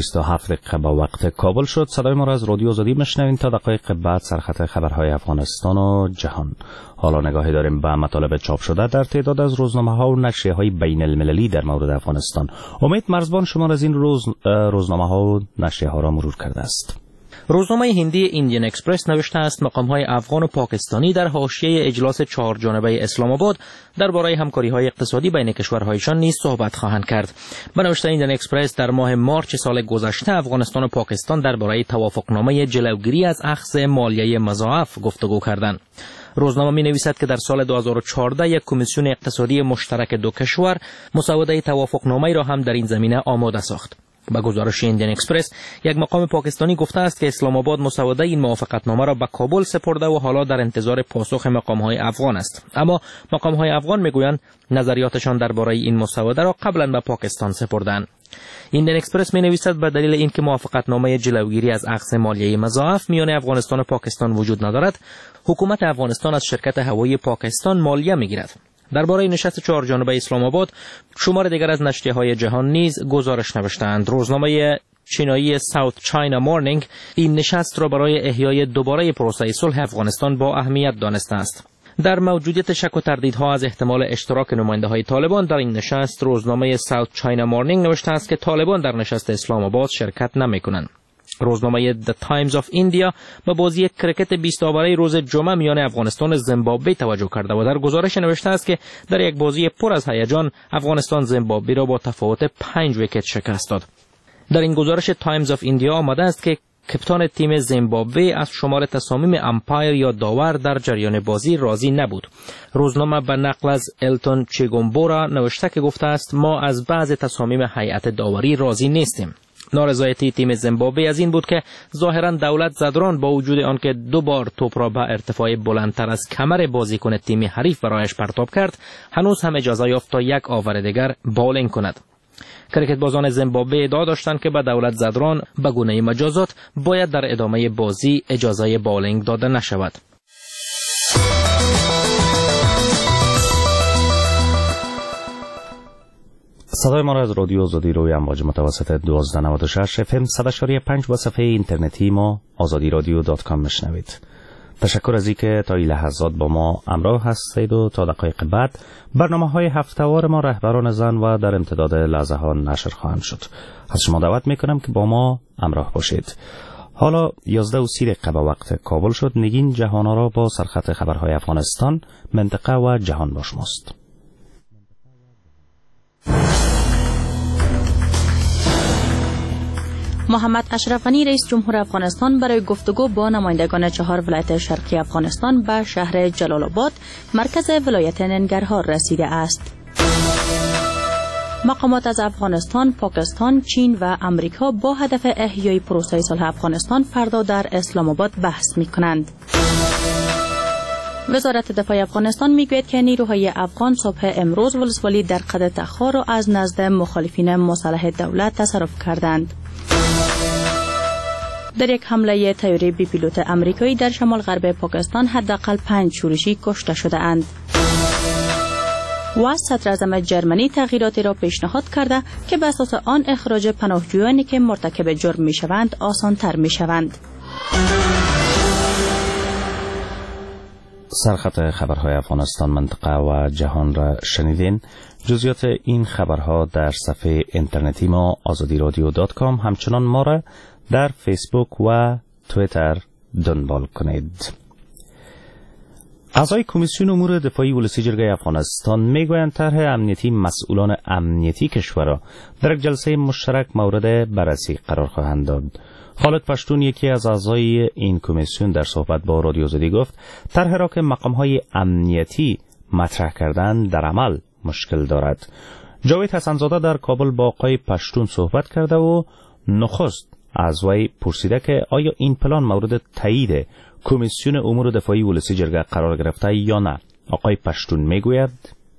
11:27 با وقت کابل شد. صدای ما را از رادیو آزادی میشنوین. تا دقایق بعد سرخط خبرهای افغانستان و جهان. حالا نگاهی داریم به مطالب چاپ شده در تعداد از روزنامه‌ها و نشریه‌های بین المللی در مورد افغانستان. امید مرزبان شما از این روزنامه‌ها و نشریه‌ها را مرور کرده است. روزنامه هندی ایندین اکسپرس نوشته است مقام‌های افغان و پاکستانی در حاشیه اجلاس 4 جانبه اسلام آباد درباره همکاری‌های اقتصادی بین کشورهایشان نیز صحبت خواهند کرد. به نوشته ایندین اکسپرس در ماه مارچ سال گذشته افغانستان و پاکستان درباره توافقنامه جلوگیری از اخذ مالیه مضاعف گفتگو کردند. روزنامه می نویسد که در سال 2014 یک کمیسیون اقتصادی مشترک دو کشور مسوده توافقنامه را هم در این زمینه آماده ساخت. با گزارش ایندین اکسپرس، یک مقام پاکستانی گفته است که اسلام آباد مسوده این موافقتنامه را به کابل سپرده و حالا در انتظار پاسخ مقام‌های افغان است. اما مقام‌های افغان میگویند نظریاتشان درباره این مسوده را قبلا به پاکستان سپردند. ایندین اکسپرس می نویسد به دلیل اینکه موافقتنامه جلوگیری از اخذ مالیه مضاعف میان افغانستان و پاکستان وجود ندارد، حکومت افغانستان از شرکت هوایی پاکستان مالیه میگیرد. درباره نشست 4 جانبه اسلام آباد شمار دیگر از نشریه‌های جهان نیز گزارش نوشتند. روزنامه چینایی ساوت چاینا مورنینگ این نشست را برای احیای دوباره پروسه صلح افغانستان با اهمیت دانسته است. در موجودیت شک و تردیدها از احتمال اشتراک نماینده‌های طالبان در این نشست، روزنامه ساوت چاینا مورنینگ نوشته است که طالبان در نشست اسلام آباد شرکت نمی‌کنند. روزنامه The Times of India به بازی کرکت 20 آوره روز جمعه میان افغانستان و زیمبابوه توجه کرده و در گزارش نوشته است که در یک بازی پر از هیجان افغانستان زیمبابوه را با تفاوت 5 ویکت شکست داد. در این گزارش Times of India آمده است که کپتان تیم زیمبابوه از شمار تصامیم امپایر یا داور در جریان بازی راضی نبود. روزنامه به نقل از التون چیگومبورا نوشته که گفته است ما از بعض تصامیم هیئت داوری راضی نیستیم. نارضایتی تیم زیمبابوه از این بود که ظاهرا دولت زدران با وجود آنکه 2 بار توپ را به ارتفاع بلندتر از کمر بازیکن تیم حریف برایش پرتاب کرد، هنوز هم اجازه یافت تا یک آور دیگر بالینگ کند. کریکت بازان زیمبابوه ادعا داشتند که به دولت زدران به گونه مجازات باید در ادامه بازی اجازه بالینگ داده نشود. صدای ما را از رادیو آزادی روی امواج متوسط 1296 FM 100.5 و صفحه اینترنتی ما azadiradyo.com میشنوید. تشکر از اینکه تا این لحظات با ما همراه هستید و تا دقایق بعد برنامه‌های هفته‌وار ما رهبران زن و در امتداد لحظه ها نشر خواهند شد. از شما دعوت میکنم که با ما همراه باشید. حالا 11:30 به وقت کابل شد. نگین جهان‌آرا با سرخط خبرهای افغانستان، منطقه و جهان با شماست. محمد اشرف غنی رئیس جمهور افغانستان برای گفتگو با نمایندگان 4 ولایت شرقی افغانستان به شهر جلال آباد مرکز ولایت ننگرهار رسیده است. مقامات از افغانستان، پاکستان، چین و امریکا با هدف احیای پروسه صلح افغانستان فردا در اسلام آباد بحث می‌کنند. وزارت دفاع افغانستان میگوید که نیروهای افغان صبح امروز ولسوالی در قد تخار را از نزد مخالفین مسلح دولت تصرف کردند. در یک حمله طیاره بی پیلوت امریکایی در شمال غرب پاکستان حداقل 5 شورشی کشته شده اند. و صدر اعظم جرمنی تغییراتی را پیشنهاد کرده که به اساس آن اخراج پناهجویانی که مرتکب جرم میشوند آسان‌تر میشوند. سرخط خبرهای افغانستان، منطقه و جهان را شنیدین. جزئیات این خبرها در صفحه اینترنتی ما azadiradyo.com، همچنان ما را در فیسبوک و توییتر دنبال کنید. اعضای کمیسیون امور دفاعی ولسی جرگه افغانستان میگویند طرح امنیتی مسئولان امنیتی کشور را در یک جلسه مشترک مورد بررسی قرار خواهند داد. خالد پشتون، یکی از اعضای این کمیسیون، در صحبت با رادیو آزادی گفت طرح را که مقام‌های امنیتی مطرح کردن در عمل مشکل دارد. جاوید حسن‌زاده در کابل با آقای پشتون صحبت کرده و نخست از وی پرسیده که آیا این پلان مورد تایید کمیسیون امور دفاعی ولسی جرگه قرار گرفته یا نه. آقای پشتون میگوید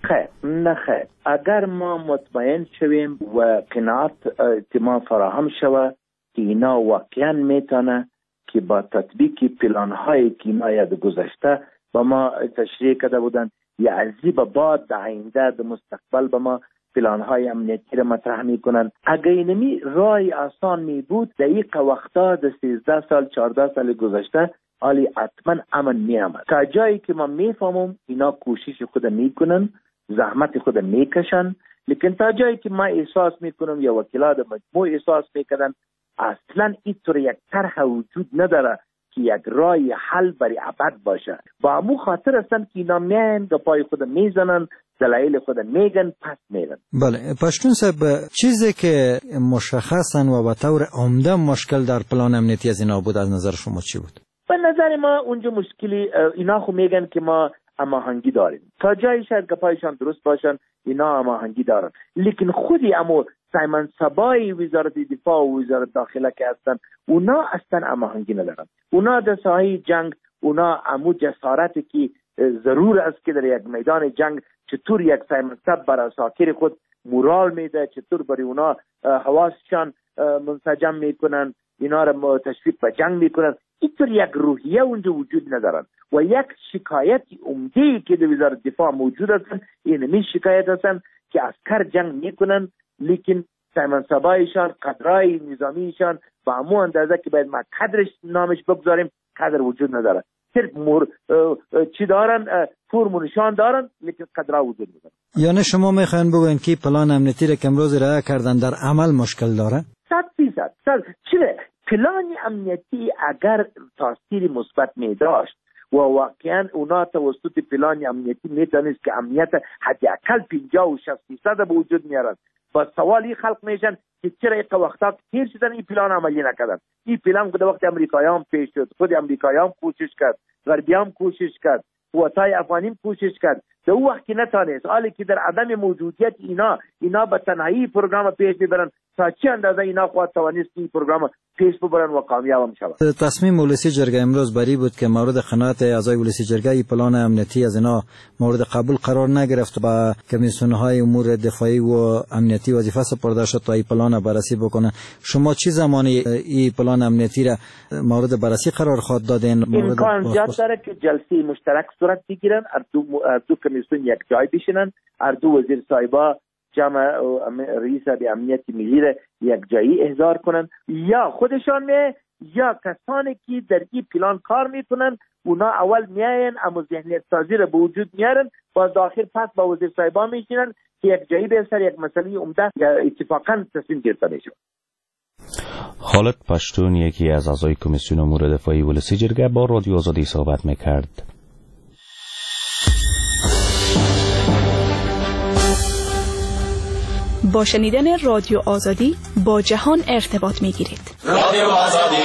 نه خیر، اگر ما مطمئن شویم و قناعت اطمینان فراهم شود که اینا واقعا میتونه که با تطبیق پلان‌های که اینا یاد گذشته با ما تشریح کرده بودن یا عزیب بعد در آینده در مستقبل با ما پلان‌های امنیتی را مطرح میکنن، اگر اینمی راه آسان می بود دقیق وقتا در 13 سال 14 سال گذشته حالی حتما امن می آمد. تا جایی که ما میفهمم اینا کوشش خود میکنن، زحمت خود میکشن، لیکن تا جایی که ما احساس میکنم یا وکیلات مجموع احساس میکنن اصلا اینطور یک طرح وجود نداره که یک راه حل برای ابد باشه. با همون خاطر هستن که اینا میان به پای خود میزنن، دلایل خود میگن، پس میرن. بله پشتون صاحب، چیزی که مشخصا و به طور عمده مشکل در پلان امنیتی از اینا بود از نظر شما چی بود؟ به نظر ما اونجا مشکلی اینا خو میگن که ما هماهنگی داریم، تا جایی شاید گپایشان درست باشن اینا هماهنگی دارن، لیکن خودی امو سایمن سبای وزارت دفاع و وزارت داخله که هستن اونا اصلا هماهنگی ندارن. اونا در ساحه جنگ اونا امو جسارتی که ضرور است که در یک میدان جنگ چطور یک سایمن سب برای ساکر خود مورال میده، چطور برای اونا حواسشان منسجم میکنن، اینا را تشویق به جنگ میکنن، اینطور یک روحیه اونجا وجود ندارن. و یک شکایت عمده‌ای که در وزارت دفاع موجود هستن اینمی شکایت هستن که عسکر جنگ میکنن لیکن سایمن سبایشان، قدرهای نظامیشان با همون اندازه که باید ما قدرش نامش بگذاریم قدر وجود نداره. صرف چی دارن؟ فرم نشان دارن لیکن قدرها وجود نداره. یعنی شما میخواین بگوین که پلان امنیتی را که امروز رعایت کردن در عمل مشکل داره؟ 100%. چرا؟ پلان امنیتی اگر تاثیر مثبت می داشت و واقعا اونا توسط پلان امنیتی میتونست که امنیت حداقل 50-60% به وجود میارن، با سوالی خلق میشن که چرا یک وقتا تیر شدن این پلان عملی نکردن. این پلان خود وقت امریکایان پیش شد، خود امریکایان کوشش کرد، غربیان کوشش کرد، قوتای افغانی کوشش کرد، در اون وقت که نتانست، حالی که در عدم موجودیت اینا به تنهایی پروگرام پیش میبرن تا چه اندازه اینا خود توانست این پروگرام پیش ببرن و کامیاب هم شود. تصمیم ولسی جرگه امروز بری بود که مورد قناعت اعضای ولسی جرگه این پلان امنیتی از اینا مورد قبول قرار نگرفت و کمیسیون‌های امور دفاعی و امنیتی وظیفه سپرده شد تا این پلان بررسی بکنه. شما چه زمانی این پلان امنیتی را مورد بررسی قرار خواهد دادین؟ امکان زیاد داره که جلسه مشترک صورت بگیرن، دو کمیسیون یک جای بشینن، دو وزیر صاحبا جمع رئیس امنیت ملی را یک جایی احضار کنن، یا خودشان یا کسانی که در این پلان کار میکنن اونا اول میاین اما ذهنیت سازی را به وجود میارن، باز داخل پس با وزیر صاحبا میشینن که یک جایی به سر یک مسئله عمده اتفاقا تصمیم گرفته میشه. خالد پشتون یکی از اعضای کمیسیون امور دفاعی ولسی جرگه با رادیو آزادی صحبت میکرد. با شنیدن رادیو آزادی با جهان ارتباط میگیرید. رادیو آزادی.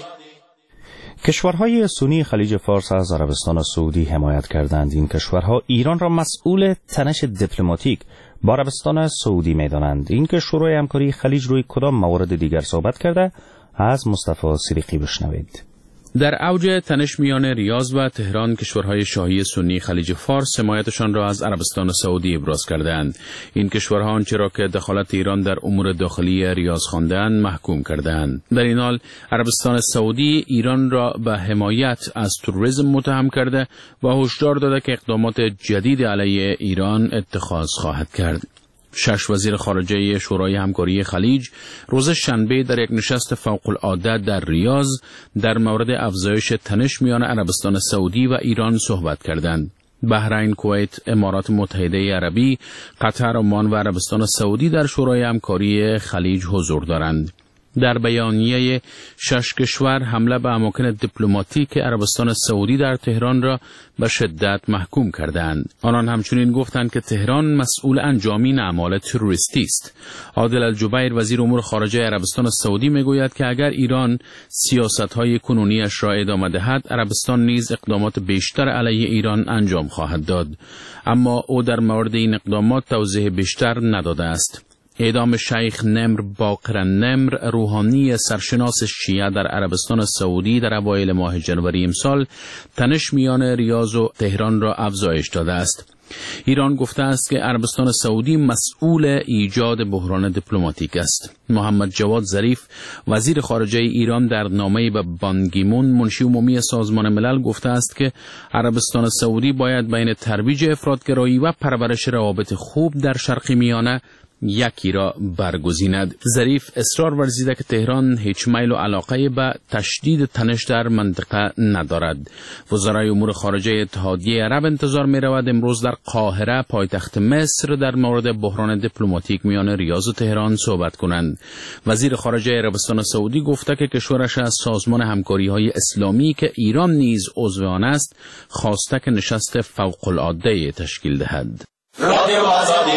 کشورهای سنی خلیج فارس از عربستان سعودی حمایت کردند. این کشورها ایران را مسئول تنش دیپلماتیک با عربستان سعودی می‌دانند. این که شورای همکاری خلیج روی کدام موارد دیگر صحبت کرده از مصطفی صدیقی بشنوید. در اوج تنش میان ریاض و تهران کشورهای شاهی سنی خلیج فارس حمایتشان را از عربستان سعودی ابراز کردند. این کشورها آنچه را که دخالت ایران در امور داخلی ریاض خواندند محکوم کردند. در این حال عربستان سعودی ایران را به حمایت از تروریسم متهم کرده و هشدار داده که اقدامات جدید علیه ایران اتخاذ خواهد کرد. 6 وزیر خارجه شورای همکاری خلیج روز شنبه در یک نشست فوق‌العاده در ریاض در مورد افزایش تنش میان عربستان سعودی و ایران صحبت کردند. بحرین، کویت، امارات متحده عربی، قطر، عمان و عربستان سعودی در شورای همکاری خلیج حضور دارند. در بیانیه 6 کشور حمله به اماکن دیپلماتیک عربستان سعودی در تهران را به شدت محکوم کردند. آنان همچنین گفتند که تهران مسئول انجامین اعمال تروریستی است. عادل الجبیر وزیر امور خارجه عربستان سعودی میگوید که اگر ایران سیاست‌های کنونیش را ادامه دهد، عربستان نیز اقدامات بیشتر علیه ایران انجام خواهد داد. اما او در مورد این اقدامات توضیح بیشتر نداده است. اعدام شیخ نمر باقر نمر، روحانی سرشناس شیعه در عربستان سعودی در اوایل ماه جنوری امسال تنش میان ریاض و تهران را افزایش داده است. ایران گفته است که عربستان سعودی مسئول ایجاد بحران دیپلماتیک است. محمد جواد ظریف وزیر خارجه ایران در نامه‌ای به بان کی مون منشی عمومی سازمان ملل گفته است که عربستان سعودی باید بین ترویج افراطگرایی و پرورش روابط خوب در شرق میانه یکی را برگزیند. ظریف اصرار ورزیده که تهران هیچ میل و علاقه به تشدید تنش در منطقه ندارد. وزرای امور خارجه اتحادیه عرب انتظار می رود امروز در قاهره پایتخت مصر در مورد بحران دیپلماتیک میان ریاض و تهران صحبت کنند. وزیر خارجه عربستان سعودی گفته که کشورش از سازمان همکاری‌های اسلامی که ایران نیز عضو آن است خواسته که نشست فوق‌العاده تشکیل دهد. رادیو آزادی.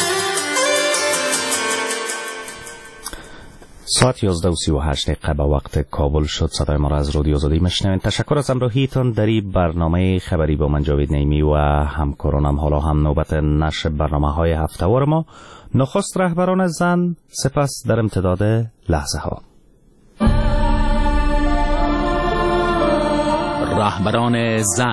ساعت 11:38 به وقت کابل شد. صدای ما را از رادیو آزادی میشنوید. تشکر از همراهیتان در این برنامه خبری با من جاوید نیمی و همکارانم. حالا هم نوبت نشر برنامه‌های هفته‌وار ما. نخست رهبران زن، سپس در امتداد لحظه ها. رهبران زن.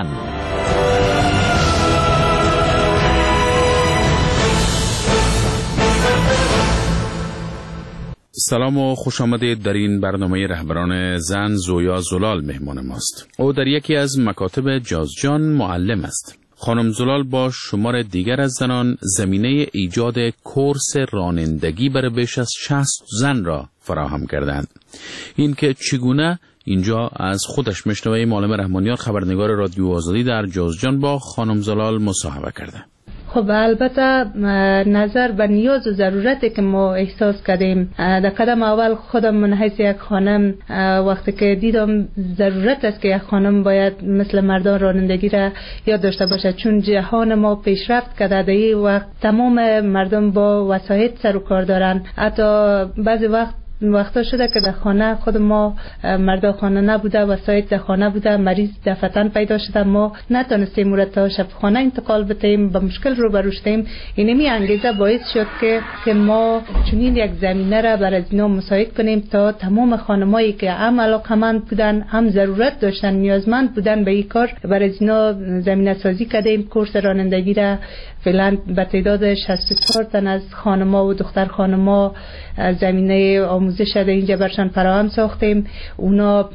سلام و خوش آمدید. در این برنامه رهبران زن زویا زلال مهمان ماست. او در یکی از مکاتب جازجان معلم است. خانم زلال با شمار دیگر از زنان زمینه ایجاد کورس رانندگی برای بیش از 60 زن را فراهم کردند. این که چگونه اینجا از خودش میشنویم معلم رحمانیان خبرنگار رادیو آزادی در جازجان با خانم زلال مصاحبه کرده. خب البته نظر به نیاز و ضرورتی که ما احساس کردیم در قدم اول خودم من حیث یک خانم وقتی که دیدم ضرورت است که یک خانم باید مثل مردان رانندگی را یاد داشته باشه، چون جهان ما پیشرفت کرده در این وقت تمام مردم با وسایط سر و کار دارن. حتی بعضی وقت وقتا شده که در خانه خود ما مردا خانه نبوده، وسایل در خانه بوده، مریض دفتن پیدا شده، ما نتونستیم او تا شب خانه انتقال بدیم، به مشکل روبرو شدیم. اینمی انگیزه باعث شد که ما چنین یک زمینه را برای اینا مساعد کنیم تا تمام خانمایی که هم علاقمند بودن، هم ضرورت داشتن، نیازمند بودن به این کار، برای اینا زمینه سازی کردیم. کورس رانندگی را فعلا به تعداد 64 تن از خانما و دختر خانما زمینه آموزش در اینجا برشان فراهم ساختیم. اونا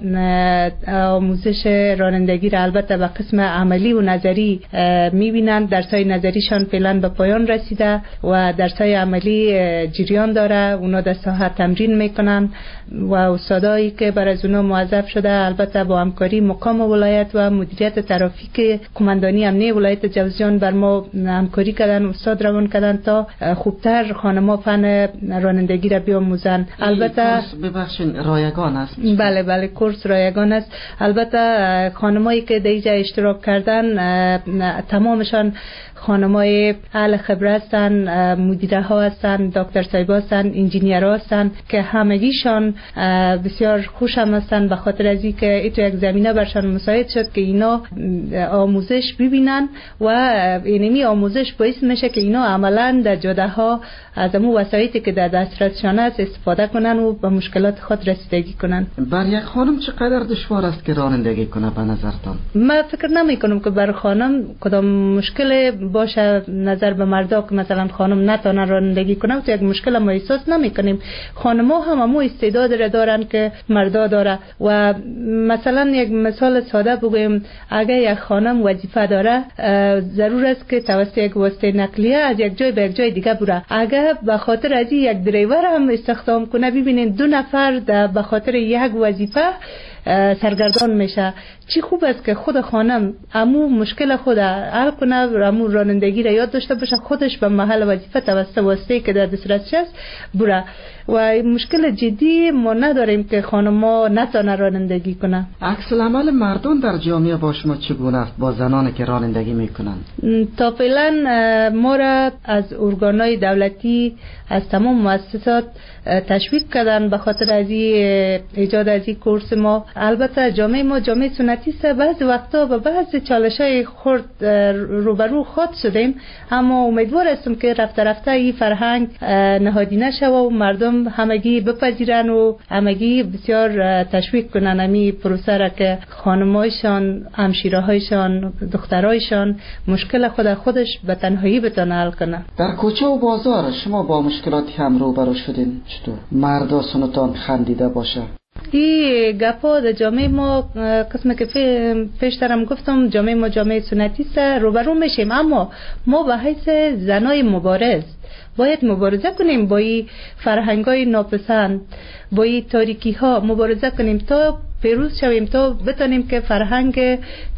آموزش رانندگی را البته به قسم عملی و نظری میبینند. درسای نظریشان فعلا به پایان رسیده و درسای عملی جریان داره. اونا در ساحه تمرین میکنن و استادایی که برای اونا موظف شده البته با همکاری مقام ولایت و مدیریت ترافیک قماندانی امنیه ولایت جوزجان بر ما همکاری کردن، استاد روان کردن تا خوبتر خانما فن رانندگی را بیاموزن. البته ببخشید رایگان است. بله کورس رایگان است. البته خانمایی که در اینجا اشتراک کردن تمامشان خانمای اهل خبره هستن، مدیره ها هستن، دکتر صاحبا هستن، انجینیر ها هستن که همگیشان بسیار خوش هم هستن به خاطر از اینکه این تو یک زمینه برشان مساعد شد که اینا آموزش ببینن و اینمی آموزش باعث میشه که اینا عملا در جاده ها از امو وسایلی که در دسترسشان است استفاده کنن و به مشکلات خود رسیدگی کنن. بر یک خانم چقدر دشوار است که رانندگی کنه به نظرتان؟ من فکر نمی کنم که بر خانم کدام مشکل باشه نظر به مردا که مثلا خانم نتونه رانندگی کنه. تو یک مشکل ما احساس نمی کنیم. خانم‌ها هم همو استعداد را دارن که مردا داره و مثلا یک مثال ساده بگویم، اگر یک خانم وظیفه داره ضرور است که توسط یک واسطه نقلیه از یک جای به یک جای دیگه بره. اگر به خاطر از یک دریور هم استخدام کنه، ببینین 2 نفر به خاطر یک وظیفه سرگردان میشه. چی خوب است که خود خانم امو مشکل خود حل کنه، امو رانندگی را یاد داشته باشه، خودش به محل وظیفه توسط واسطه‌ای که در دسترسش است بره. و مشکل جدی ما نداریم که خانم‌ها نتونه رانندگی کنه. عکس العمل مردان در جامعه با شما چگونه است با زنانی که رانندگی میکنن؟ تا فعلا ما را از ارگان‌های دولتی از تمام مؤسسات تشویق کردن به خاطر از ایجاد از این کورس ما. البته جامعه ما جامعه سنتی است، بعضی وقتا با بعضی چالش‌های خرد روبرو خود شدیم، اما امیدوار هستم که رفته رفته این فرهنگ نهادینه شود و مردم همگی بپذیرن و همگی بسیار تشویق کنن امی پروسه را که خانمایشان، همشیرهایشان، دخترایشان مشکل خودش به تنهایی بتونه حل کنه. در کوچه و بازار شما با مشکلاتی هم روبرو شدین؟ چطور مردا سنتان خندیده باشه؟ این گپا در جامعه ما قسمه که پیشترم گفتم جامعه ما جامعه سنتی است، روبرو میشیم، اما ما به حیث زنای مبارز باید مبارزه کنیم با این فرهنگای ناپسند، با این تاریکی ها مبارزه کنیم تا پیروز شویم، تا بتانیم که فرهنگ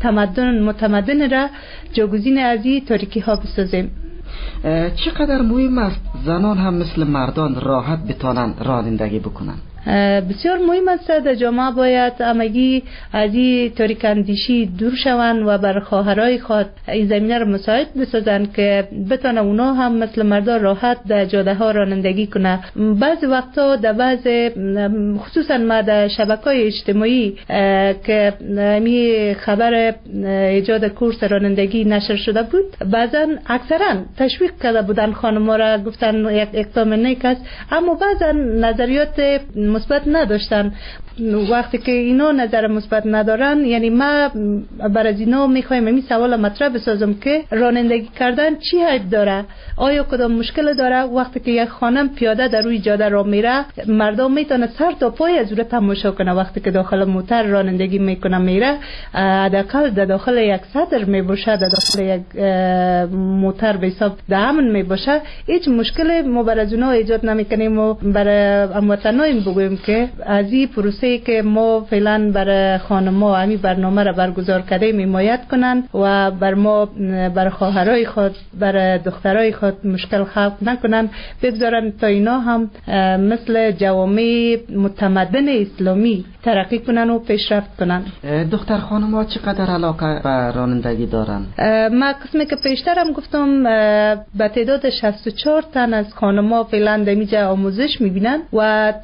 متمدن را جاگزین از این تاریکی ها بسازیم. چقدر مهم است زنان هم مثل مردان راحت بتانن رانندگی بکنن؟ بسیار مهم است. در جامعه باید همگی از این تاریک اندیشی دور شوند و بر خواهرای خود این زمینه را مساعد بسازند که بتونه اونا هم مثل مردا راحت در جاده ها رانندگی کنه. بعضی وقتا در بعض خصوصا ما در شبکه‌های اجتماعی که می خبر ایجاد کورس رانندگی نشر شده بود، بعضا اکثرا تشویق کرده بودن خانم‌ها را، گفتن یک اقدام نیک است، اما بعضا نظریات مثبت نداشتن. وقتی که اینا نظر مثبت ندارن، یعنی ما برای اینا میخوایم این سوال مطرح بسازم که رانندگی کردن چی عیب داره؟ آیا کدام مشکل داره؟ وقتی که یک خانم پیاده در روی جاده را میره، مردم میتونه سر تا پای از او تماشا کنه. وقتی که داخل موتر رانندگی میکنه میره، حداقل در داخل یک صدر میباشه، در داخل یک موتر به حساب در امن میباشه، هیچ مشکل ما برای اونا ایجاد نمیکنیم. و برای هموطنان بگویم که از این پروسه که ما فعلا برای خانم‌ها همین برنامه را برگزار کردیم حمایت کنن و بر ما، بر خواهرای خود، بر دخترای خود مشکل خلق نکنن، بگذارن تا اینا هم مثل جوامع متمدن اسلامی ترقی کنن و پیشرفت کنن. دختر خانم‌ها چقدر علاقه به رانندگی دارن؟ ما قسمی که پیشترم گفتم به تعداد 64 تن از خانم‌ها فعلا در اینجا آموزش میبینن و تعدادی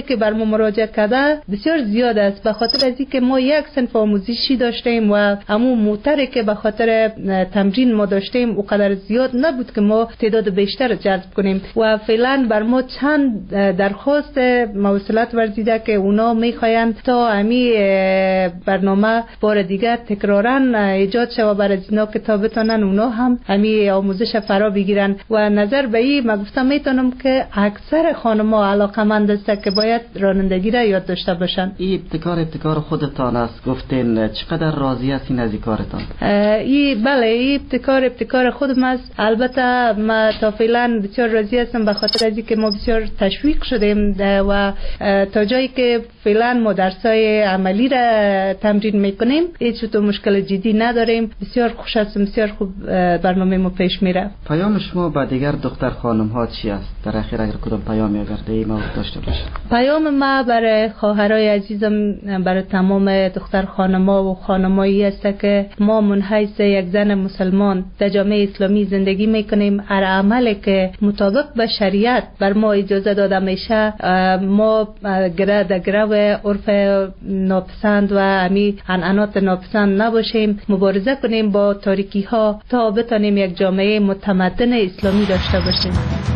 که بر ما مراجعه کرده بسیار زیاد است، به خاطر از اینکه ما یک صنف آموزشی داشتیم و همون موتری که به خاطر تمرین ما داشتیم اونقدر زیاد نبود که ما تعداد بیشتر جذب کنیم و فعلا بر ما چند درخواست موصلت ورزیده که اونا میخواین تا همی برنامه بار دیگر تکرارا ایجاد شود برای اینا که تا بتونن اونا هم همی آموزش فرا بگیرن. و نظر به این من گفتم میتونم که اکثر خانم‌ها علاقه‌مند است که باید رانندگی را یاد داشته باشن. این ابتکار خودتان است، گفتین چقدر راضی هستین از این کارتان؟ بله این ابتکار خودم است. البته ما تا فعلا بسیار راضی هستم به خاطر از اینکه ما بسیار تشویق شدیم و تا جایی که فعلا ما درسای عملی را تمرین میکنیم هیچ تو مشکل جدی نداریم. بسیار خوش هستم، بسیار خوب برنامه ما پیش میره. پیام شما با دیگر دختر خانم ها چی است؟ در اخیر اگر کدام پیامی اگر در مورد داشته باشه؟ پیام ما برای خواهرای عزیزم، برای تمام دختر خانم ها و خانمایی است که ما منحیث یک زن مسلمان در جامعه اسلامی زندگی میکنیم. هر عملی که مطابق به شریعت بر ما اجازه داده میشه ما گره و عرف ناپسند و امی عنعنات ناپسند نباشیم، مبارزه کنیم با تاریکی ها تا بتانیم یک جامعه متمدن اسلامی داشته باشیم.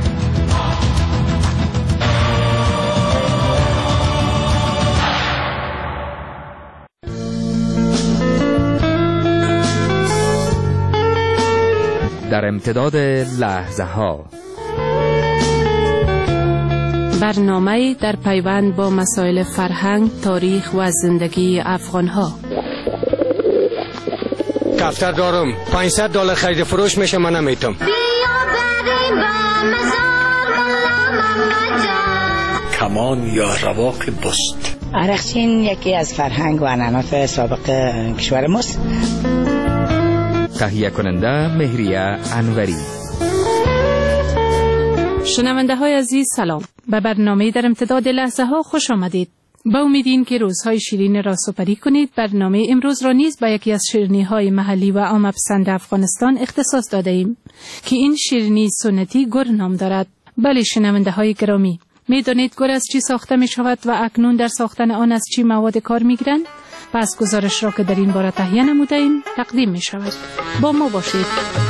در امتداد لحظه ها برنامه در پیوند با مسائل فرهنگ، تاریخ و زندگی افغان ها. کفتر دارم $500 خرید فروش میشه، من نمیتونم. کمان یا رواق بست. عرقچین یکی از فرهنگ و عنعنات سابق کشور ماست. تهیه کننده مهریه انوری. شنونده های عزیز سلام، به برنامه در امتداد لحظه ها خوش آمدید. با امیدین که روزهای شیرین را سپری کنید. برنامه امروز را نیز به یکی از شیرینی های محلی و عامه‌پسند افغانستان اختصاص داده ایم که این شیرینی سنتی گر نام دارد. بله شنونده های گرامی، می دانید گر از چی ساخته می شود و اکنون در ساختن آن از چی مواد کار می گیرند؟ پس گزارش را که در این باره تهیه نموده ایم تقدیم می شود. با ما باشید.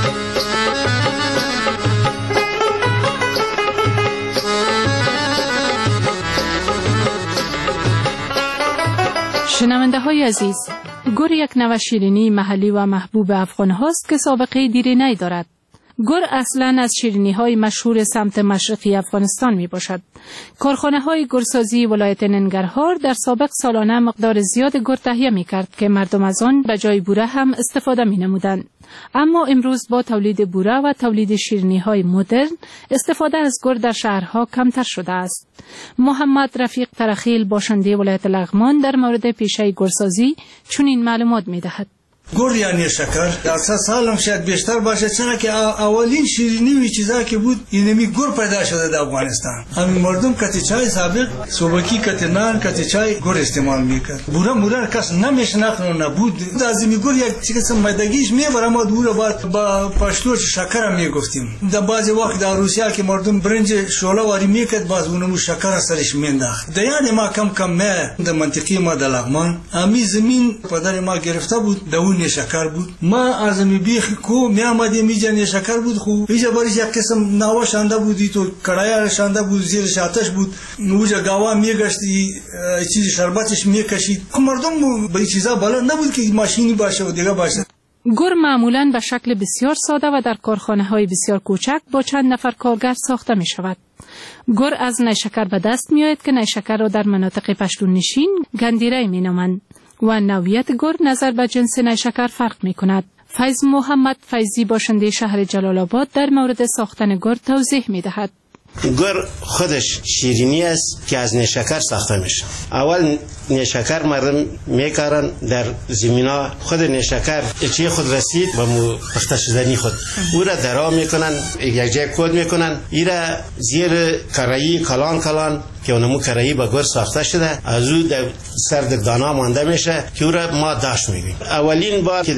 شنونده های عزیز، گر یک نوع شیرینی محلی و محبوب افغان هاست که سابقه دیرینه‌ای دارد. گر اصلاً از شیرینی های مشهور سمت مشرقی افغانستان می باشد. کارخانه های گرسازی ولایت ننگرهار در سابق سالانه مقدار زیاد گر تهیه می کرد که مردم از آن به جای بوره هم استفاده می نمودند. اما امروز با تولید بوره و تولید شیرینی های مدرن استفاده از گر در شهرها کمتر شده است. محمد رفیق ترخیل باشنده ولایت لغمان در مورد پیشه گرسازی چنین معلومات می دهد. گر یعنی شکر در سالم شاید بیشتر باشه، چرا که اولین شیرینی و چیزا که بود اینمی گر پیدا شده در افغانستان. همین مردم کتی چای سابق صبحی کتی نان کتی چای گر استعمال میکرد. بوره کس نمیشناخت و نبود. از این گر یک چیز میدگیش میبره، ما بوره با پشتو شکر میگفتیم. در بعضی وقت در روسیه که مردم برنج شوله واری میکرد باز اونمو شکر سرش مینداخت. دیگه ما کم در منطقه ما در لغمان امی زمین پدر ما گرفته بود، شکر بود. ما از بیخ کو می آمدیم میجن شکر بود. خوب اینجا بارش یک قسم نوا شانده بودی تو کڑایا شانده بود، زیرش آتش بود، اونجا گاوا میگشتی چیز شربتش میکشید. مردم به چیزا بالا نبود که ماشینی باشه و دیگه باشه. گر معمولاً به شکل بسیار ساده و در کارخانه‌های بسیار کوچک با چند نفر کارگر ساخته می شود. گر از نیشکر به دست می آید که نیشکر را در مناطق پشتون نشین گندیره می نامند و نوعیت گر نظر به جنس نیشکر فرق می کند. فیض محمد فیضی باشنده شهر جلال آباد در مورد ساختن گر توضیح می دهد. گر خودش شیرینی است که از نیشکر ساخته میشه. اول نیشکر مردم میکارن در زمینا، خود نیشکر چی خود رسید و پخته شدنی خود او را درا میکنن، یک جای کود میکنن، ایرا زیر کرایی کلان که اونمو کرایی با گر ساخته شده، از او در سر دانا مانده میشه که او را ما داشت میگیم. اولین بار که در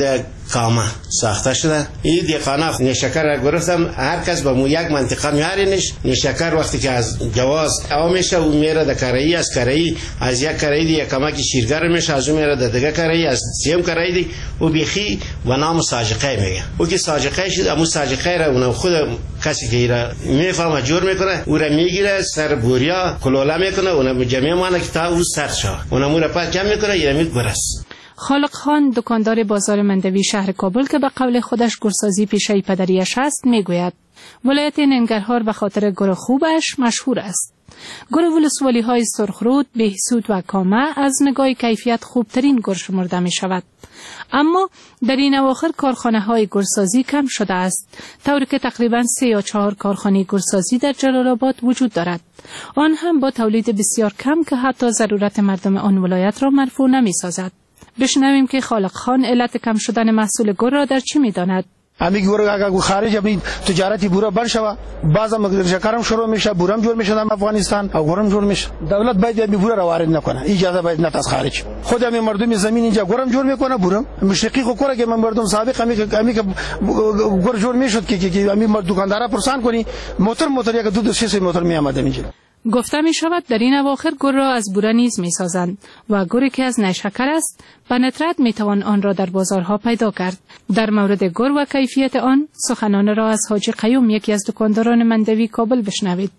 کامه ساخته شده. این دیقانه نیشکر را گرفتم، هر کس به مو یک منطقه میارینش. نیشکر وقتی که از جواز او میشه و میره در کرایی، از کرایی از یک کرایی دی کمک شیرگر میشه، از اون میره در دیگه کرایی، از سیم کرایی دی و بیخی و نام ساجقه میگه. او که ساجقه شد، امو ساجقه را اون خود کسی که ایرا میفهمه جور میکنه، او را میگیره سر بوریا کلوله میکنه، اون جمعه مانه که تا او سر شه، اون امو را پس جمع میکنه ایرا میگرس. خالق خان دکاندار بازار مندوی شهر کابل که به قول خودش گرسازی پیشه پدریش است میگوید ولایت ننگرهار به خاطر گر خوبش مشهور است. گر ولسوالی های سرخرود، بهسود و کامه از نگاه کیفیت خوبترین گر شمرده می شود. اما در این اواخر کارخانه های گرسازی کم شده است، طوری که تقریبا 3 یا 4 کارخانه گرسازی در جلال آباد وجود دارد. آن هم با تولید بسیار کم که حتی ضرورت مردم آن ولایت را مرفوع نمی سازد. بشنویم که خالق خان علت کم شدن محصول گر را در چی می داند. امی گور اگه خارج امی تجارتی بورا بند شود، بعضا شکرم شروع میشه، بورم جور میشه در افغانستان و گرم جور میشه. دولت باید امی بورا را وارد نکنه، اجازه باید نت از خارج. خود امی مردم زمین اینجا گرم جور میکنه، بورم مشرقی خو کره که مردم سابق امی که گر جور میشد که امی دکاندارا پرسان کنی موتور یک 2-3 موتور می آمده اینجا. گفته می شود در این اواخر گر را از بوره نیز می سازند و گری که از نیشکر است به ندرت می توان آن را در بازارها پیدا کرد. در مورد گر و کیفیت آن سخنان را از حاجی قیوم یکی از دکانداران مندوی کابل بشنوید.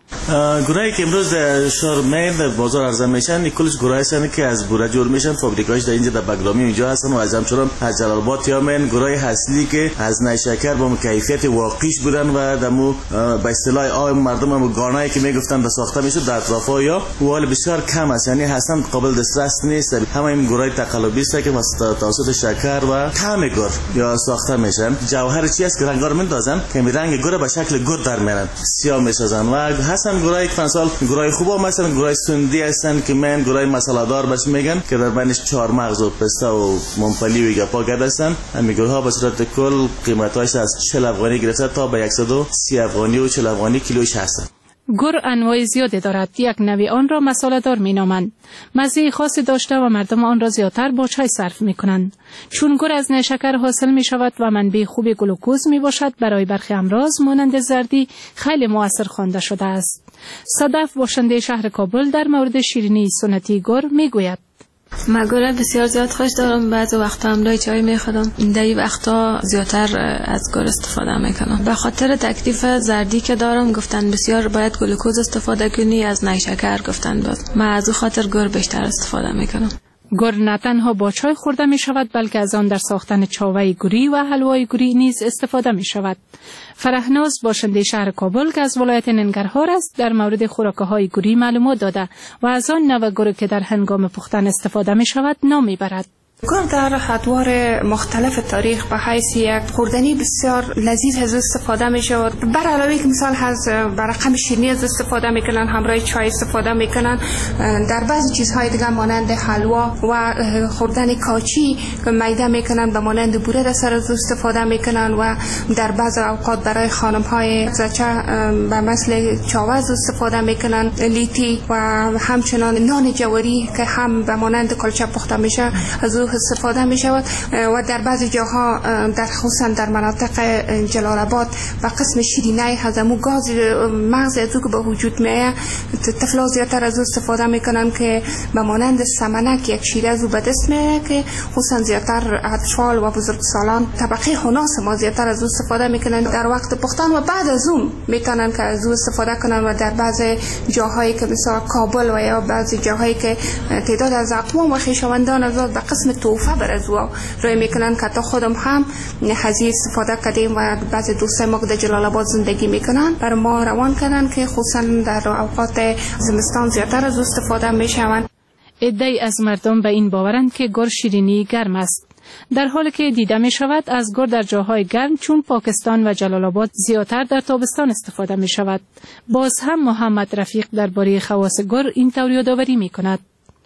گرایی که امروز در شهر مین در بازار عرضه میشن کلش گرایی هستند که از بوره جور میشن، فابریکاش در اینجا در بگرامی اینجا هستن و از همچنان از جلال آباد یا مین گرایی اصلی که از نیشکر با کیفیت واقعیش بودن و دمو به اصطلاح آ مردم هم گانایی که میگفتن به ساخته میشه در اطرافا یا حال بسیار کم است، یعنی هستن قابل دسترس نیست. همه این گرایی تقلبی است که توسط شکر و طعم گر یا ساخته میشن. جوهر چی است که رنگار میندازن که رنگ گر به شکل گر در میارن، سیاه میسازن و هستن گرای فنسال گرای خوبا مثلا گرای سندی هستن که من گرای مساله دار بهش میگن که در بینش 4 مغز و پسته و ممپلی و گپا گرد هستن. همین گرها به صورت کل قیمتاش از 40 افغانی گرفته تا به 130 افغانی و 40 افغانی کیلوش هستن. گر انواع زیادی دارد. یک نوع آن را مساله دار می نامند. مزه خاصی داشته و مردم آن را زیادتر با چای صرف می کنند. چون گر از نیشکر حاصل می شود و منبع خوب گلوکوز می باشد، برای برخی امراض مانند زردی خیلی مؤثر خوانده شده است. صدف باشنده شهر کابل در مورد شیرینی سنتی گر می گوید. من گر بسیار زیاد خوش دارم، بعضی وقتا هم چای میخورم. در این وقتا زیادتر از گر استفاده میکنم. به خاطر تکلیف زردی که دارم گفتن بسیار باید گلوکوز استفاده کنی، از نیشکر گفتن باز. من از اون خاطر گر بیشتر استفاده میکنم. گر نه تنها با چای خورده می شود بلکه از آن در ساختن چاوه گوری و حلوای گوری نیز استفاده می شود. فرهناز باشنده شهر کابل که از ولایت ننگرهار است در مورد خوراک‌های گوری معلومات داده و از آن نوع گر که در هنگام پختن استفاده می شود نام می برد. گر در ادوار مختلف تاریخ به حیث یک خوردنی بسیار لذیذ از استفاده می شود. بر علاوه که مثال از بر رقم شیرینی از استفاده می کنن، همراه چای استفاده می کنن، در بعضی چیزهای دیگه مانند حلوا و خوردن کاچی که میده می کنن به مانند بوره در سر از استفاده می کنن و در بعض اوقات برای خانم های زچه به مثل چاوز استفاده می کنن، لیتی و همچنان نان جواری که هم به مانند کلچه پخته میشه از استفاده می شود و در بعضی جاها در خصوصا در مناطق جلال آباد و قسم شیرینی هضمو گاز مغز از که به وجود میاد طفلا زیادتر از استفاده میکنن که به مانند سمنک یک شیره از به دست میاد که خصوصا زیادتر اطفال و بزرگسالان طبقه حناس ما زیادتر از استفاده میکنن در وقت پختن و بعد از اون میتونن که از استفاده کنن و در بعضی جاهایی که مثلا کابل و یا بعضی جاهایی که تعداد از اقوام و خویشاوندان از به قسم توفه بر از روی میکنن که تا خودم هم هزی استفاده کردیم و بعضی دوستای ما که در جلال آباد زندگی میکنن بر ما روان کردن که خصوصا در اوقات زمستان زیادتر از استفاده میشوند. عده‌ای از مردم به این باورند که گر شیرینی گرم است، در حالی که دیده می شود از گر در جاهای گرم چون پاکستان و جلال آباد زیادتر در تابستان استفاده می شود. باز هم محمد رفیق درباره خواص گر این طور یادآوری می کند.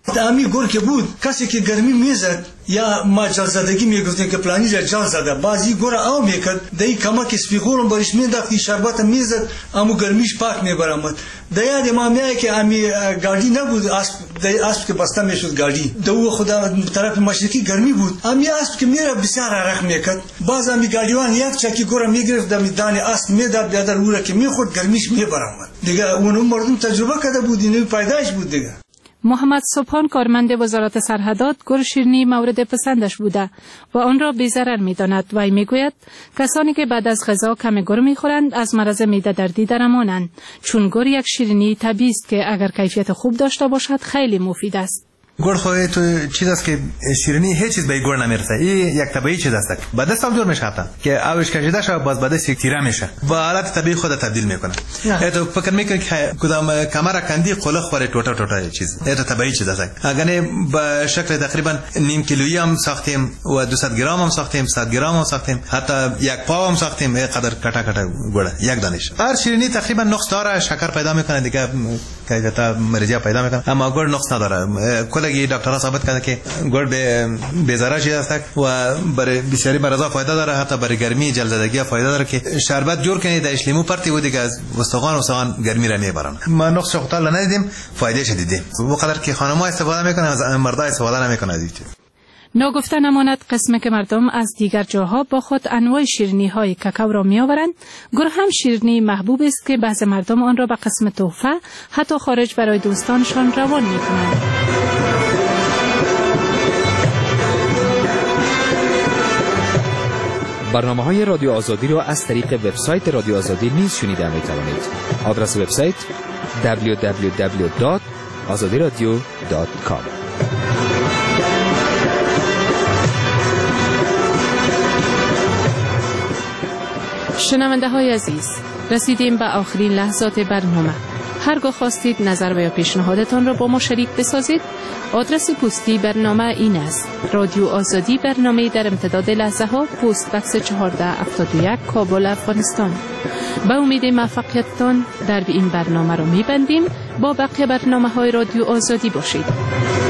امی گور که بود کسی که گرمی میزد یا ما جل زدگی میگفتن که پلانی جل زده بعضی گور او میکرد دای کمک اسپیغورم برش مینداختی شربت میزد امو گرمیش پاک میبرامد دیاد ما میگه که امی گاڑی نبود اسب که بسته میشد گاڑی دو خدا طرف مشرقی گرمی بود امی اسب که میره بسیار عرق میکرد باز امی گاڑیوان یک چکی گور میگرفت دم اسب میداد بیادر اوره که میخورد گرمیش میبرامد دیگه اون مردم تجربه کرده بود اینو پیدایش بود دیگه. محمد سبحان کارمند وزارت سرحدات گر شیرینی مورد پسندش بوده و آن را بی‌ضرر می‌داند و میگوید کسانی که بعد از غذا کم گر می‌خورند از مرض معده دردی درمانند چون گر یک شیرینی طبیعی است که اگر کیفیت خوب داشته باشد خیلی مفید است. گور خواهی تو چیز است که شیرینی هیچ چیز به گور نمیرسه. این یک طبیعی چیز است بعد از سال دور میشه که آبش کشیده شد باز بعد از یک تیره میشه و حالت طبیعی خود تبدیل میکنه. تو فکر میکنی که کدام کامرا کندی قله خوره ټوټه چیز این طبیعی چیز است. اگر به شکل تقریبا نیم کیلویی هم ساختیم و 200 گرم هم ساختیم 100 گرم هم ساختیم حتی یک پاو هم ساختیم این قدر کټه گوره یک دانش. هر شیرینی تقریبا نقص داره شکر پیدا میکنه دیگه کیفیت مریضی پیدا میکنه اما گور نقص نداره. کلگی دکترها ثابت کرده که گور به ضرر چیز است و برای بسیاری مرضا فایده داره حتی برای گرمی جلدگی فایده داره که شربت جور کنید داش لیمو پرتی و دیگه از استخوان گرمی را میبرن. ما نقص خطر ندیدیم فایدهش دیدیم و قدر که خانم‌ها استفاده میکنن از مردا استفاده نمیکنن از این. ناگفته نماند قسم که مردم از دیگر جاها با خود انواع شیرینی های کاکائو را می آورند. گر هم شیرینی محبوب است که بعض مردم آن را به قسم تحفه حتی خارج برای دوستانشان روان می کنند. برنامه‌های رادیو آزادی را از طریق وبسایت رادیو آزادی نیز شنیده می‌توانید. آدرس وبسایت www.azadiradio.com. شنونده های عزیز، رسیدیم به آخرین لحظات برنامه. هرگاه خواستید نظر و یا پیشنهادتان را با ما شریک بسازید، آدرس پستی برنامه این است: رادیو آزادی، برنامه در امتداد لحظه ها، پست بکس 1471 کابل، افغانستان. به امید موفقیتتان در این برنامه را می‌بندیم. با بقیه برنامه های رادیو آزادی باشید.